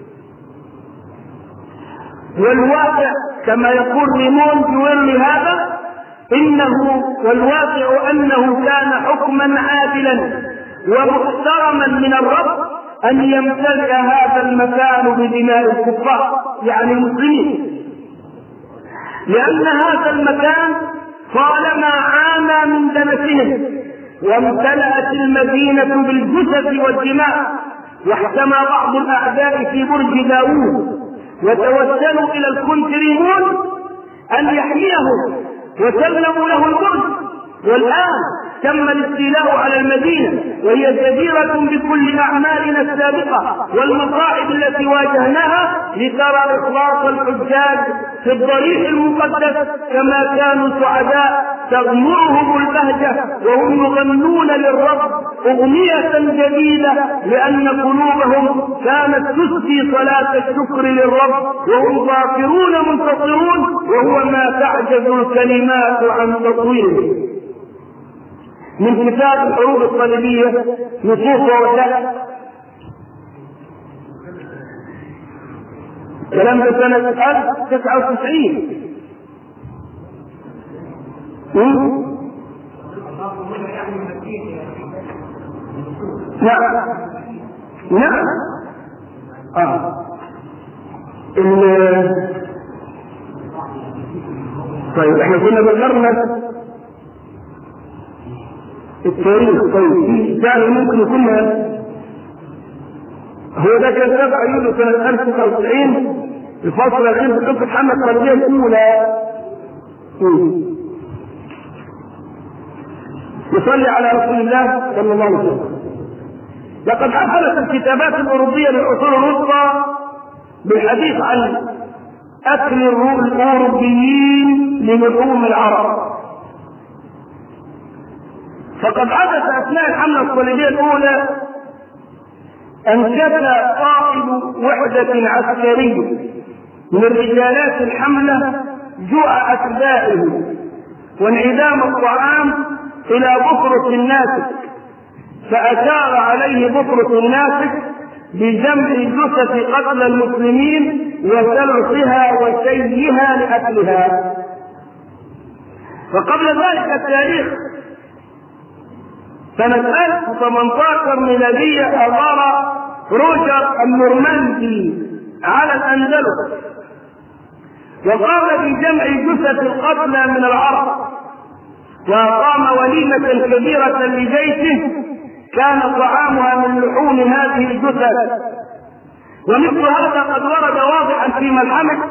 والواقع كما يقول ريمون جويرلي هذا إنه والواقع أنه كان حكما عادلا ومحترما من الرب أن يمتلئ هذا المكان بدماء الكفار يعني المسلمين، لأن هذا المكان طالما عانى من دنسهم وامتلأت المدينة بالجثث والدماء، واحتمى بعض الأعداء في برج داوود وتوسلوا إلى الكنتريمون أن يحميهم وسلموا له البرج. والآن تم الاستيلاء على المدينة وهي جديرة بكل أعمالنا السابقة والمصائب التي واجهناها لترى إخلاص الحجاج في الضريح المقدس كما كانوا سعداء تغمرهم البهجة وهم يغنون للرب أغنية جديدة، لأن قلوبهم كانت تسقي صلاة الشكر للرب وهم ظافرون منتصرون، وهو ما تعجز الكلمات عن تطويله. من كتاب الحروب الصليبية نصوص ووثائق، كلام ده سنة ألف وتسعة وتسعين. نعم نعم اه طيب احنا كنا ذكرنا التاريخ. طيب يعني ممكن يكون هو ده كان سبع يوليو سنة ألف وتسعة وتسعين الفصل الأخير في قصة حملة الصليبية الأولى. يصلي على رسول الله صلى الله عليه وسلم. لقد حصلت الكتابات الأوروبية للعصور الوسطى بالحديث عن أكل الأوروبيين للحوم العرب، فقد حدث أثناء الحملة الصليبية الأولى أن كان قائد وحدة عسكرية من رجالات الحملة جوع أتباعه وانعدام الطعام إلى بطرس الناسك، فأشار عليه بطرس الناسك بجمع جثث قتل المسلمين وسلخها وشيها لأكلها. وقبل ذلك التاريخ سنة ألف وثمانية عشر ميلادية أغار روجر النورماندي على الأندلس وقام بجمع جثث القتلى من العرب، وأقام وليمة كبيرة لجيشه كان طعامها من لحوم هذه الجثث. ومثل هذا قد ورد واضحا في ملحمة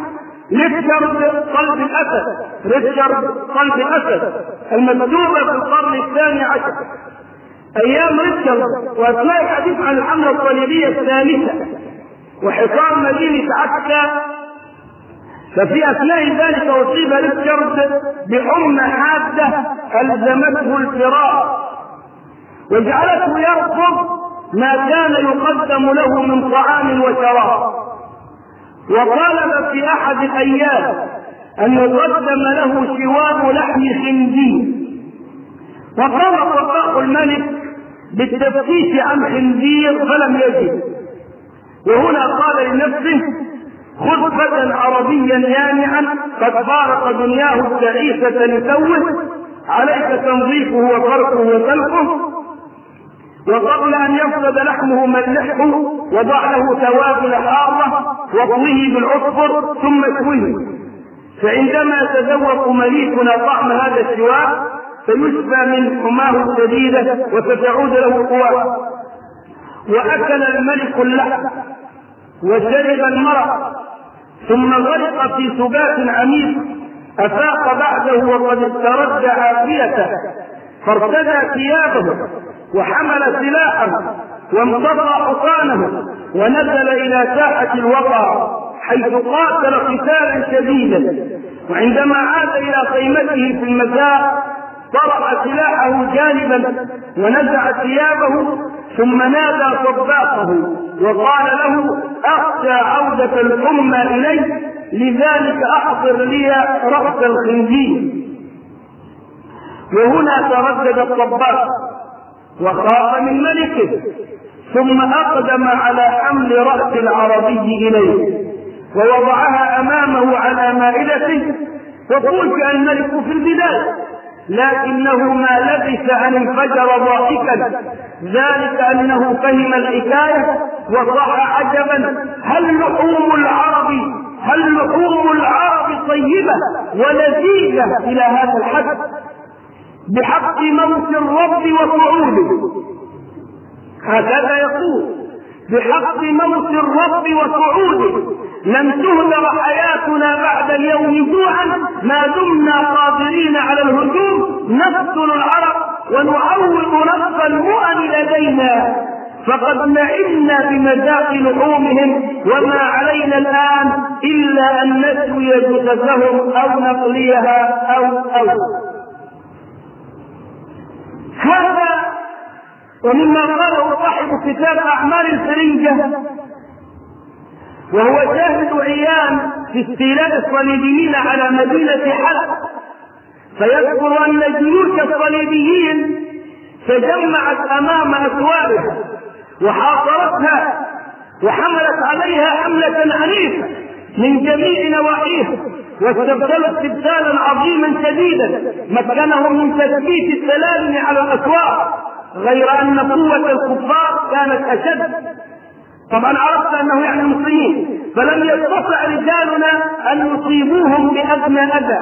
ريتشارد قلب الاسد، ريتشارد قلب الاسد المكتوبه في القرن الثاني عشر ايام ريتشارد، واثناء الحديث عن الحمله الصليبيه الثالثه وحصار مدينه عكا. ففي اثناء ذلك اصيب ريتشارد بحمى حاده الزمته الفراق وجعلته يرفض ما كان يقدم له من طعام وشراب، وطلب في احد الايام ان يقدم له شوام لحم خنزير، وقام قضاء الملك بالتفتيش عن خنزير فلم يجد، وهنا قال لنفسه خذ فتى عربيا يانعا قد فارق دنياه التعيسة لتوه، عليك تنظيفه وفرقه وسلقه، وقبل ان يفسد لحمه ملحه وضع له توابل حاره واطويه بالعصفر ثم اشويه، فعندما تذوق مليكنا طعم هذا الشواء فيشفى من حماه الشديده وستعود له قواه. واكل الملك اللحم وشرب المرق ثم غرق في سبات عميق، افاق بعده وقد استرد عافيته، فارتدى ثيابه وحمل سلاحه وانقضى حصانه ونزل الى ساحه الوقع حيث قاتل قتالا شديدا. وعندما عاد الى خيمته في المساء طرح سلاحه جانبا ونزع ثيابه ثم نادى صباحه وقال له اخشى عوده الامه الي، لذلك احضر لي رأس الخنزير. وهنا تردد الطباخ وخاف من ملكه، ثم اقدم على حمل راس العربي اليه ووضعها امامه على مائدته، وفوجئ الملك في البدايه، لكنه ما لبث ان انفجر ضاحكا، ذلك انه فهم الحكايه وصاح عجبا هل لحوم العرب هل لحوم العرب طيبه ولذيذه الى هذا الحد، بحق موت الرب وصعوده. هكذا يقول بحق موت الرب وصعوده لن تهدر حياتنا بعد اليوم جوعا ما دمنا قادرين على الهجوم، نقتل العرب ونعوض نصف المؤن لدينا، فقد نعمنا بمذاق لحومهم وما علينا الان الا ان نسوي جثثهم او نقليها او او هذا ومما قاله صاحب كتاب اعمال الفرنجة، وهو شاهد عيان في استيلاء الصليبيين على مدينة حلب، فيذكر ان جيوش الصليبيين تجمعت امام اسوارها وحاصرتها وحملت عليها حملة عنيفة من جميع نواحيها، واستبدلت استبدالا عظيما شديدا مكنهم من تثبيت السلالم على الاسوار، غير ان قوة الكفار كانت اشد. طبعا عرفت انه يعني المسلمين، فلم يستطع رجالنا ان يصيبوهم بادنى اذى.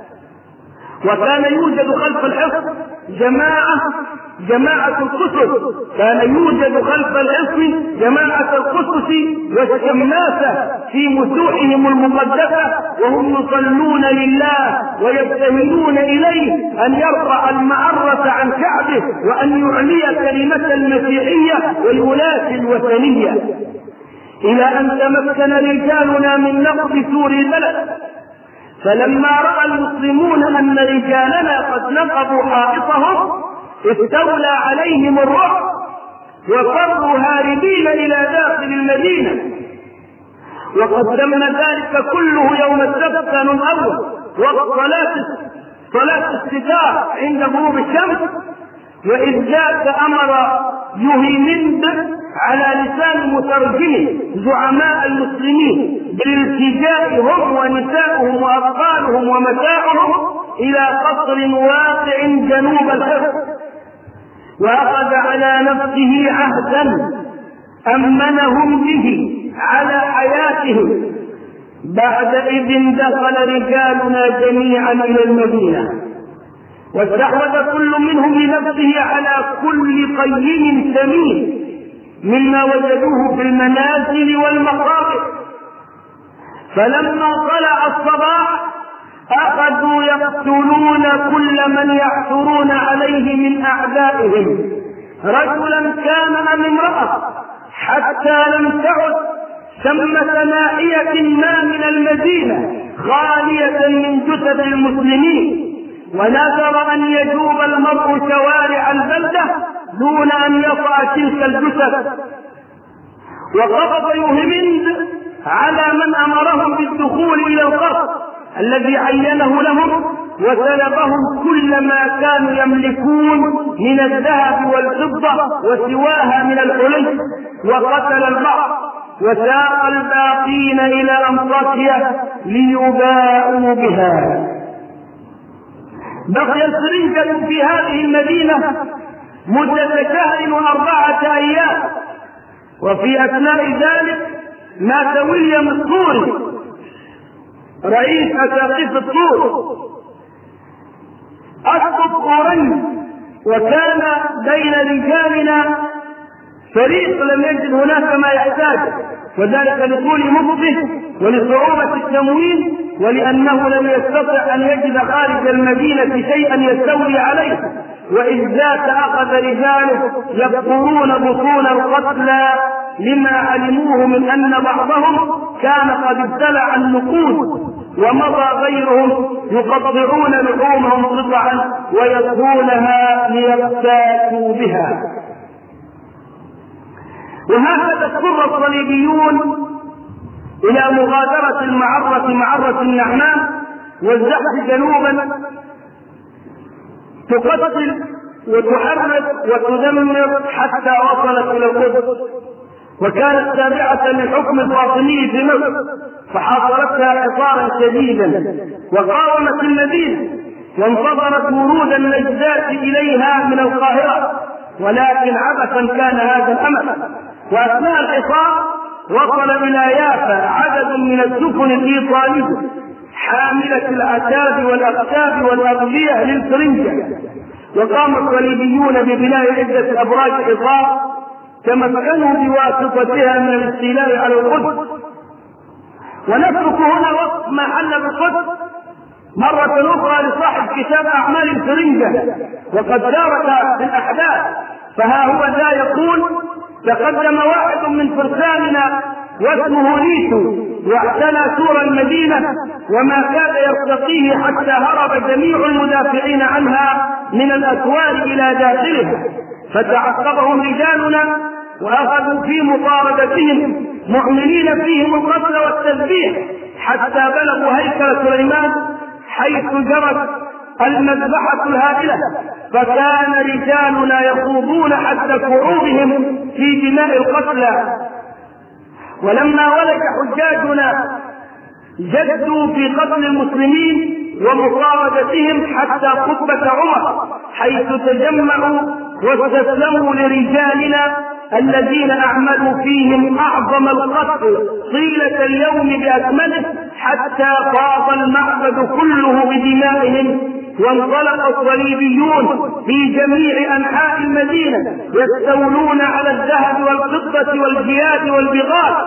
وكان يوجد خلف الحصن جماعة جماعة القسس، كان يوجد خلف الحصن جماعة القسس والشماسة في مسوحهم المقدسة، وهم يصلون لله ويبتهلون إليه أن يرفع المعرة عن شعبه وأن يعلي كلمة المسيحية والولاة الوثنية، إلى أن تمكن رجالنا من نقض سور البلد. فلما رأى المسلمون أن رجالنا قد نقضوا حائطهم استولى عليهم الرعب وفروا هاربين إلى داخل المدينة، وقد تم ذلك كله يوم السبت كان الأول وقت صلاة صلاة الستار عند غروب الشمس. وإذ جاء أمر يهيمند على لسان مترجمه زعماء المسلمين بالالتجاء هم ونساؤهم وأطفالهم ومتاعهم إلى قصر واسع جنوب الحصن، وأخذ على نفسه عهدا أمنهم به على حياتهم. بعد إذ دخل رجالنا جميعا إلى المدينة، واستحوذ كل منهم لنفسه على كل قيم ثمين مما وجدوه في المنازل والمقابر، فلما طلع الصباح أخذوا يقتلون كل من يعثرون عليه من أعدائهم، رجلا كان أم امرأة، حتى لم تعد ثمة ناحية ما من المدينة خالية من جثث المسلمين، ونذر أن يجوب المرء شوارع البلدة دون أن يطأ تلك الجثث. وقبض يهمند على من أمرهم بالدخول إلى القصر الذي عينه لهم، وسلبهم كل ما كانوا يملكون من الذهب والفضة وسواها من الحلي، وقتل البعض وساق الباقين إلى أنطاكيا ليباءوا بها. بقي الفرنجة في هذه المدينة مدة شهر وأربعة أيام، وفي أثناء ذلك مات ويليام الطوري رئيس أساقفة الطور أسقط أورنج، وكان بين رجالنا فريق لم يجد هناك ما يحتاج، وذلك لطول مخه ولصعوبة التموين، ولأنه لم يستطع أن يجد خارج المدينة شيئا يستولي عليه، وإذ ذاك أخذ رجاله يبقرون بطون القتلى لما علموه من أن بعضهم كان قد ابتلع النقود، ومضى غيرهم يقطعون لحومهم قطعا ويطهونها ليقتاتوا بها. وهكذا اضطر الصليبيون إلى مغادرة المعرة معرة النعمان والزحف جنوبا، تقتل وتحرك وتدمر حتى وصلت إلى القدس، وكانت تابعة للحكم الفاطمي في مصر، فحاصرتها حصارا شديدا وقاومت المدينة، وانتظرت ورود النجدات إليها من القاهرة، ولكن عبثا كان هذا الأمل. وأثناء الحصار وصل إلى يافا عدد من السفن الإيطالية حاملة العتاد والأقتاب والأغذية للفرنجة، وقام الصليبيون ببناء عدة أبراج حصار تمكنوا بواسطتها من الاستيلاء على القدس. ونترك هنا وقت ما حل بالقدس مرة أخرى لصاحب كتاب أعمال الفرنجة وقد دارت في الأحداث، فها هو ذا يقول: تقدم واحد من فرساننا واسمه ليتو واعتنى سور المدينة وما كاد يرتقيه حتى هرب جميع المدافعين عنها من الأسوار إلى داخلها، فتعقبهم رجالنا وأخذوا في مطاردتهم مؤمنين فيهم القتل والتذبيح حتى بلغوا هيكل سليمان حيث جرت المذبحة الهائلة، فكان رجالنا يخوضون حتى كعوبهم في دماء القتلى. ولما ولج حجاجنا جدوا في قتل المسلمين ومطاردتهم حتى خطبة عمر حيث تجمعوا واستسلموا لرجالنا الذين أعملوا فيهم أعظم القتل طيلة اليوم بأكمله حتى فاض المعبد كله بدمائهم. وانطلق الصليبيون في جميع أنحاء المدينة يستولون على الذهب والفضة والجياد والبغال،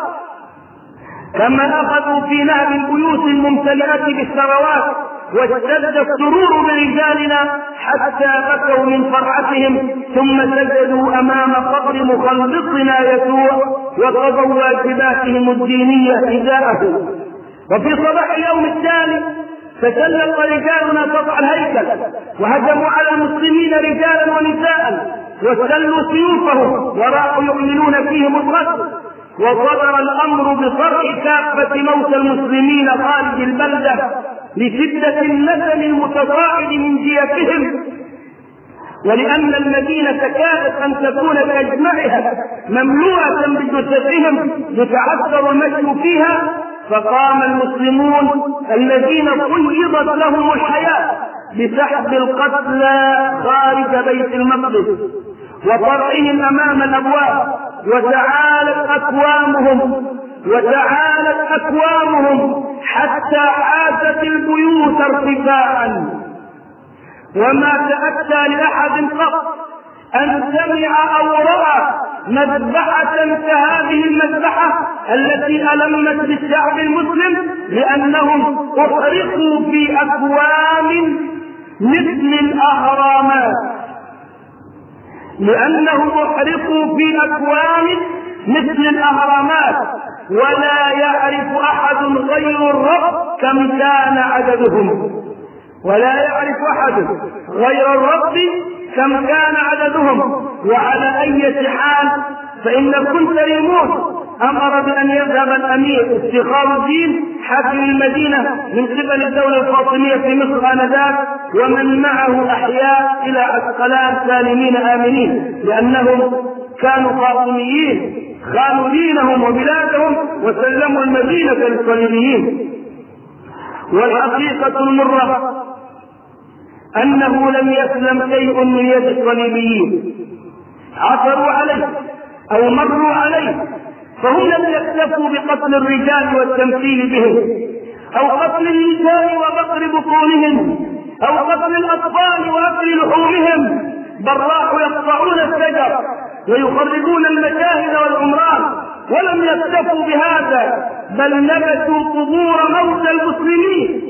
كما أخذوا في نهب البيوت الممتلئة بالثروات، واشتد السرور برجالنا حتى بكوا من فرحتهم، ثم سجدوا أمام قبر مخلصنا يسوع وقضوا واجباتهم الدينية إزاءه. وفي صباح اليوم الثاني تسلق رجالنا سطح الهيكل وهجموا على المسلمين رجالا ونساء وسلوا سيوفهم وراحوا يؤمنون فيهم القتل. وصدر الأمر بصرع كافة موتى المسلمين خارج البلدة لشدة النسل المتصاعد من جيفهم، ولأن المدينة كادت أن تكون كأجمعها مملوءة بجثثهم يتعذر المشي فيها، فقام المسلمون الذين قيضت لهم الحياة بسحب القتلى خارج بيت المقدس وطرحهم أمام الأبواب، وتعالت أكوامهم وتعالت أكوامهم حتى عادت البيوت ارتفاعا. وما تأتى لأحد قط أن سمع أو رأى مذبحة كهذه المذبحة التي ألمت بالشعب المسلم، لأنهم أحرقوا في أكوام مثل الأهرامات، لأنهم أحرقوا في أكوام مثل الأهرامات، ولا يعرف أحد غير الرب كم كان عددهم، ولا يعرف أحد غير الرب كم كان عددهم. وعلى أي حال فإن كنتريمون أمر بأن يذهب الأمير افتخار الدين حاكم المدينة من قبل الدولة الفاطمية في مصر آنذاك ومن معه أحياء إلى عسقلان سالمين آمنين، لأنهم كانوا فاطميين خانوا دينهم وبلادهم وسلموا المدينة للصليبيين. والحقيقة المرة أنه لم يسلم شيء من يد الصليبيين، عثروا عليه أو مروا عليه، فهم لم يكتفوا بقتل الرجال والتمثيل بهم، أو قتل النساء وبقر بطونهم، أو قتل الأطفال وأكل لحومهم، بل راحوا يقطعون الشجر ويخربون المشاهد والعمران، ولم يكتفوا بهذا بل نبتوا قبور موتى المسلمين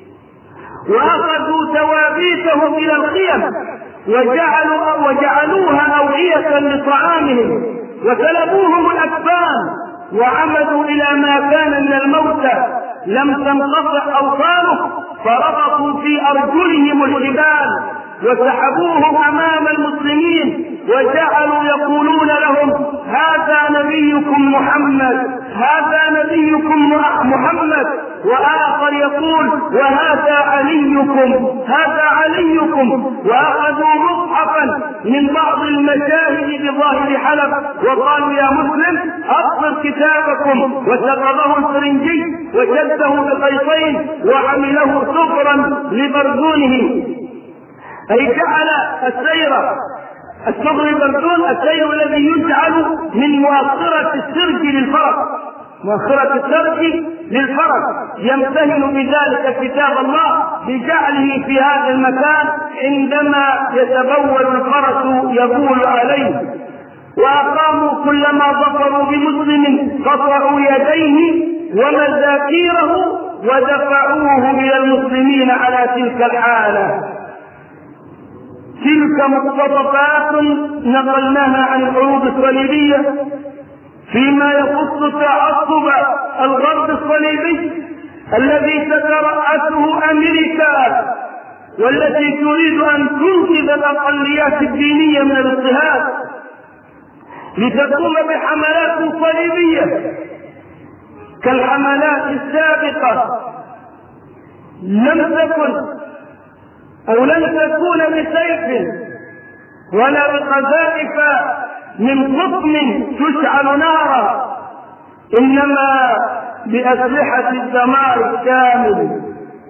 وأخذوا توابيتهم إلى الخيم وجعلوا وجعلوها أوعية لطعامهم وسلبوهم الأكفان وعمدوا إلى ما كان من الموتى لم تنقطع أوصاله، فربطوا في أرجلهم الحبال وسحبوهم أمام المسلمين وجعلوا يقولون لهم هذا نبيكم محمد، هذا نبيكم محمد، وآخر يقول وهذا عليكم، هذا عليكم، وأخذوا مصحفا من بعض المشاهد بظاهر حلب وقالوا يا مسلم أصدر كتابكم، وسقطه الفرنجي وشده بقيطين وعمله صفرا لبرزونه، أي جعل السير الصغر برزون السير الذي يجعل من مؤخرة السرج للفرس، مؤخرة السرج للفرس يمتهن بذلك كتاب الله بجعله في هذا المكان عندما يتبول الفرس يبول عليه. وأقاموا كلما ظفروا بمسلم قطعوا يديه ومذاكيره ودفعوه إلى المسلمين على تلك الحالة. تلك مقتطفات نقلناها عن الحروب الصليبية فيما يخص تعصب الغرب الصليبي الذي تترأسه أمريكا، والتي تريد أن تنقذ الأقليات الدينية من الاضطهاد لتقوم بحملات صليبية كالحملات السابقة لم تكن أو لن تكون بسيف ولا بقذائف من قطن تشعل نارا، إنما بأسلحة الدمار الكامل.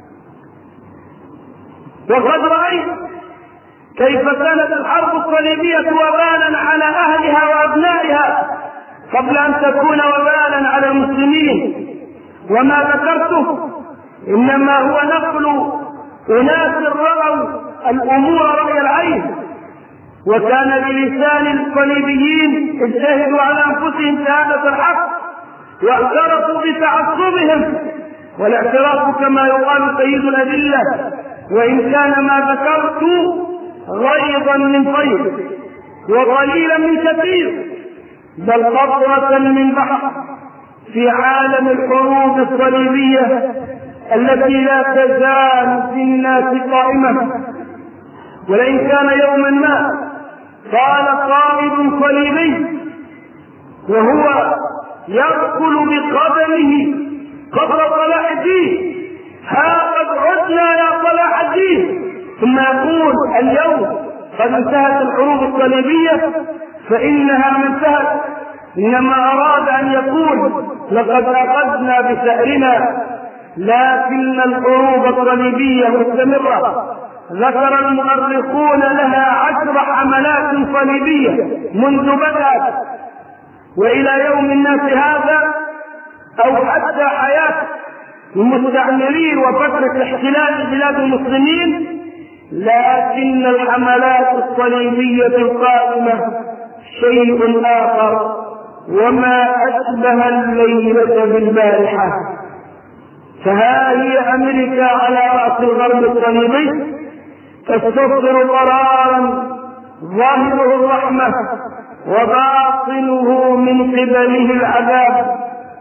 وقد رأيت كيف كانت الحرب الصليبية وبالا على أهلها وأبنائها قبل أن تكون وبالا على المسلمين، وما ذكرته إنما هو نقل أناس رأوا الأمور رأي العين، وكان بلسان الصليبيين اجتهدوا على أنفسهم شهادة الحق واعترفوا بتعصبهم، والاعتراف كما يقال سيد الأدلة، وإن كان ما ذكرت غيظا من طيب وقليلا من كثير بل قطرة من بحر في عالم الحروب الصليبية التي لا تزال في الناس قائمة. ولئن كان يوما ما قال قائد صليبي وهو يأكل بقدمه قبر صلاح الدين ها قد عدنا يا صلاح الدين، ثم يقول اليوم قد انتهت الحروب الصليبية فإنها ما انتهت، إنما أراد أن يقول لقد أخذنا بثأرنا، لكن الحروب الصليبية مستمرة. ذكر المؤرخون لها عشر حملات صليبية منذ بدأت وإلى يوم الناس هذا، أو حتى حياة المستعمرين وفترة احتلال بلاد المسلمين، لكن الحملات الصليبية القائمة شيء آخر، وما أشبه الليلة بالبارحة. فها هي أمريكا على رأس الغرب الصليبي تستصدر قرارا ظاهره الرحمة وباطنه من قبله العذاب.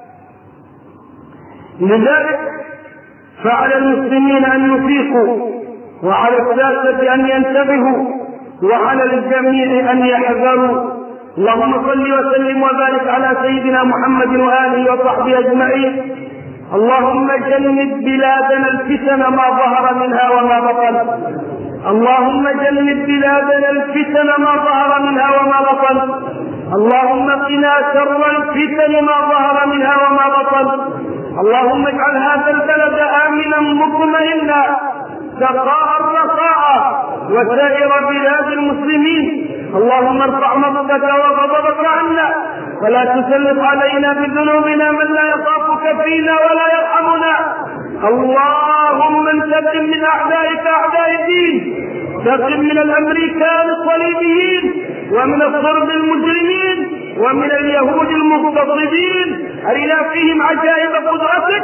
لذلك فعلى المسلمين أن يفيقوا، وعلى الساسة أن ينتبهوا، وعلى الجميع أن يحذروا. اللهم صل وسلم وبارك على سيدنا محمد وآله وصحبه أجمعين. اللهم جنب بلادنا الفتن ما ظهر منها وما بطن. اللهم جنب بلادنا الفتن ما ظهر منها وما بطن. اللهم قنا شر الفتن ما ظهر منها وما بطن. اللهم اجعل هذا البلد آمنا مطمئنا سخاء رخاء وسائر بلاد المسلمين. اللهم ارفع مغضبك وغضبك عنا، ولا تسلط علينا بذنوبنا من لا يخافك فينا ولا يرحمنا. اللهم انتقم من اعدائك اعداء الدين، انتقم من الامريكان الصليبيين ومن الصرب المجرمين ومن اليهود المغتصبين، ارنا فيهم عجائب قدرتك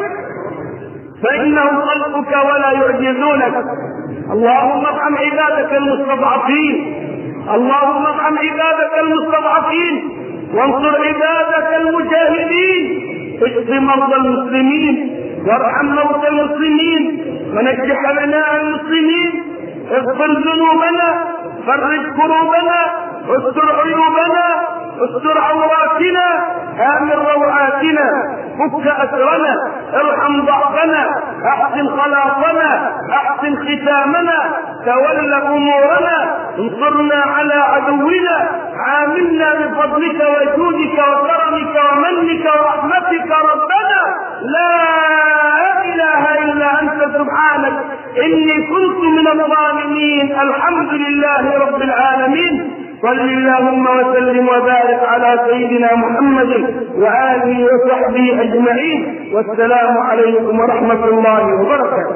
فانهم خلقك ولا يعجزونك. اللهم ارحم عبادك المستضعفين، اللهم ارحم عبادك المستضعفين، وانصر عبادك المجاهدين. اشف مرضى المسلمين، وارحم موتى المسلمين، ونجح ابناء المسلمين. اغفر ذنوبنا، فرج كروبنا، استر عيوبنا، استر عوراتنا، آمن روعاتنا، فك أسرنا، ارحم ضعفنا، احسن خلاصنا، احسن ختامنا، تول امورنا، انصرنا على عدونا، عاملنا بفضلك وجودك وكرمك ومنك ورحمتك ربنا. لا اله الا انت سبحانك اني كنت من الظالمين. الحمد لله رب العالمين. صل اللهم وسلم وبارك على سيدنا محمد وآله وصحبه أجمعين، والسلام عليكم ورحمة الله وبركاته.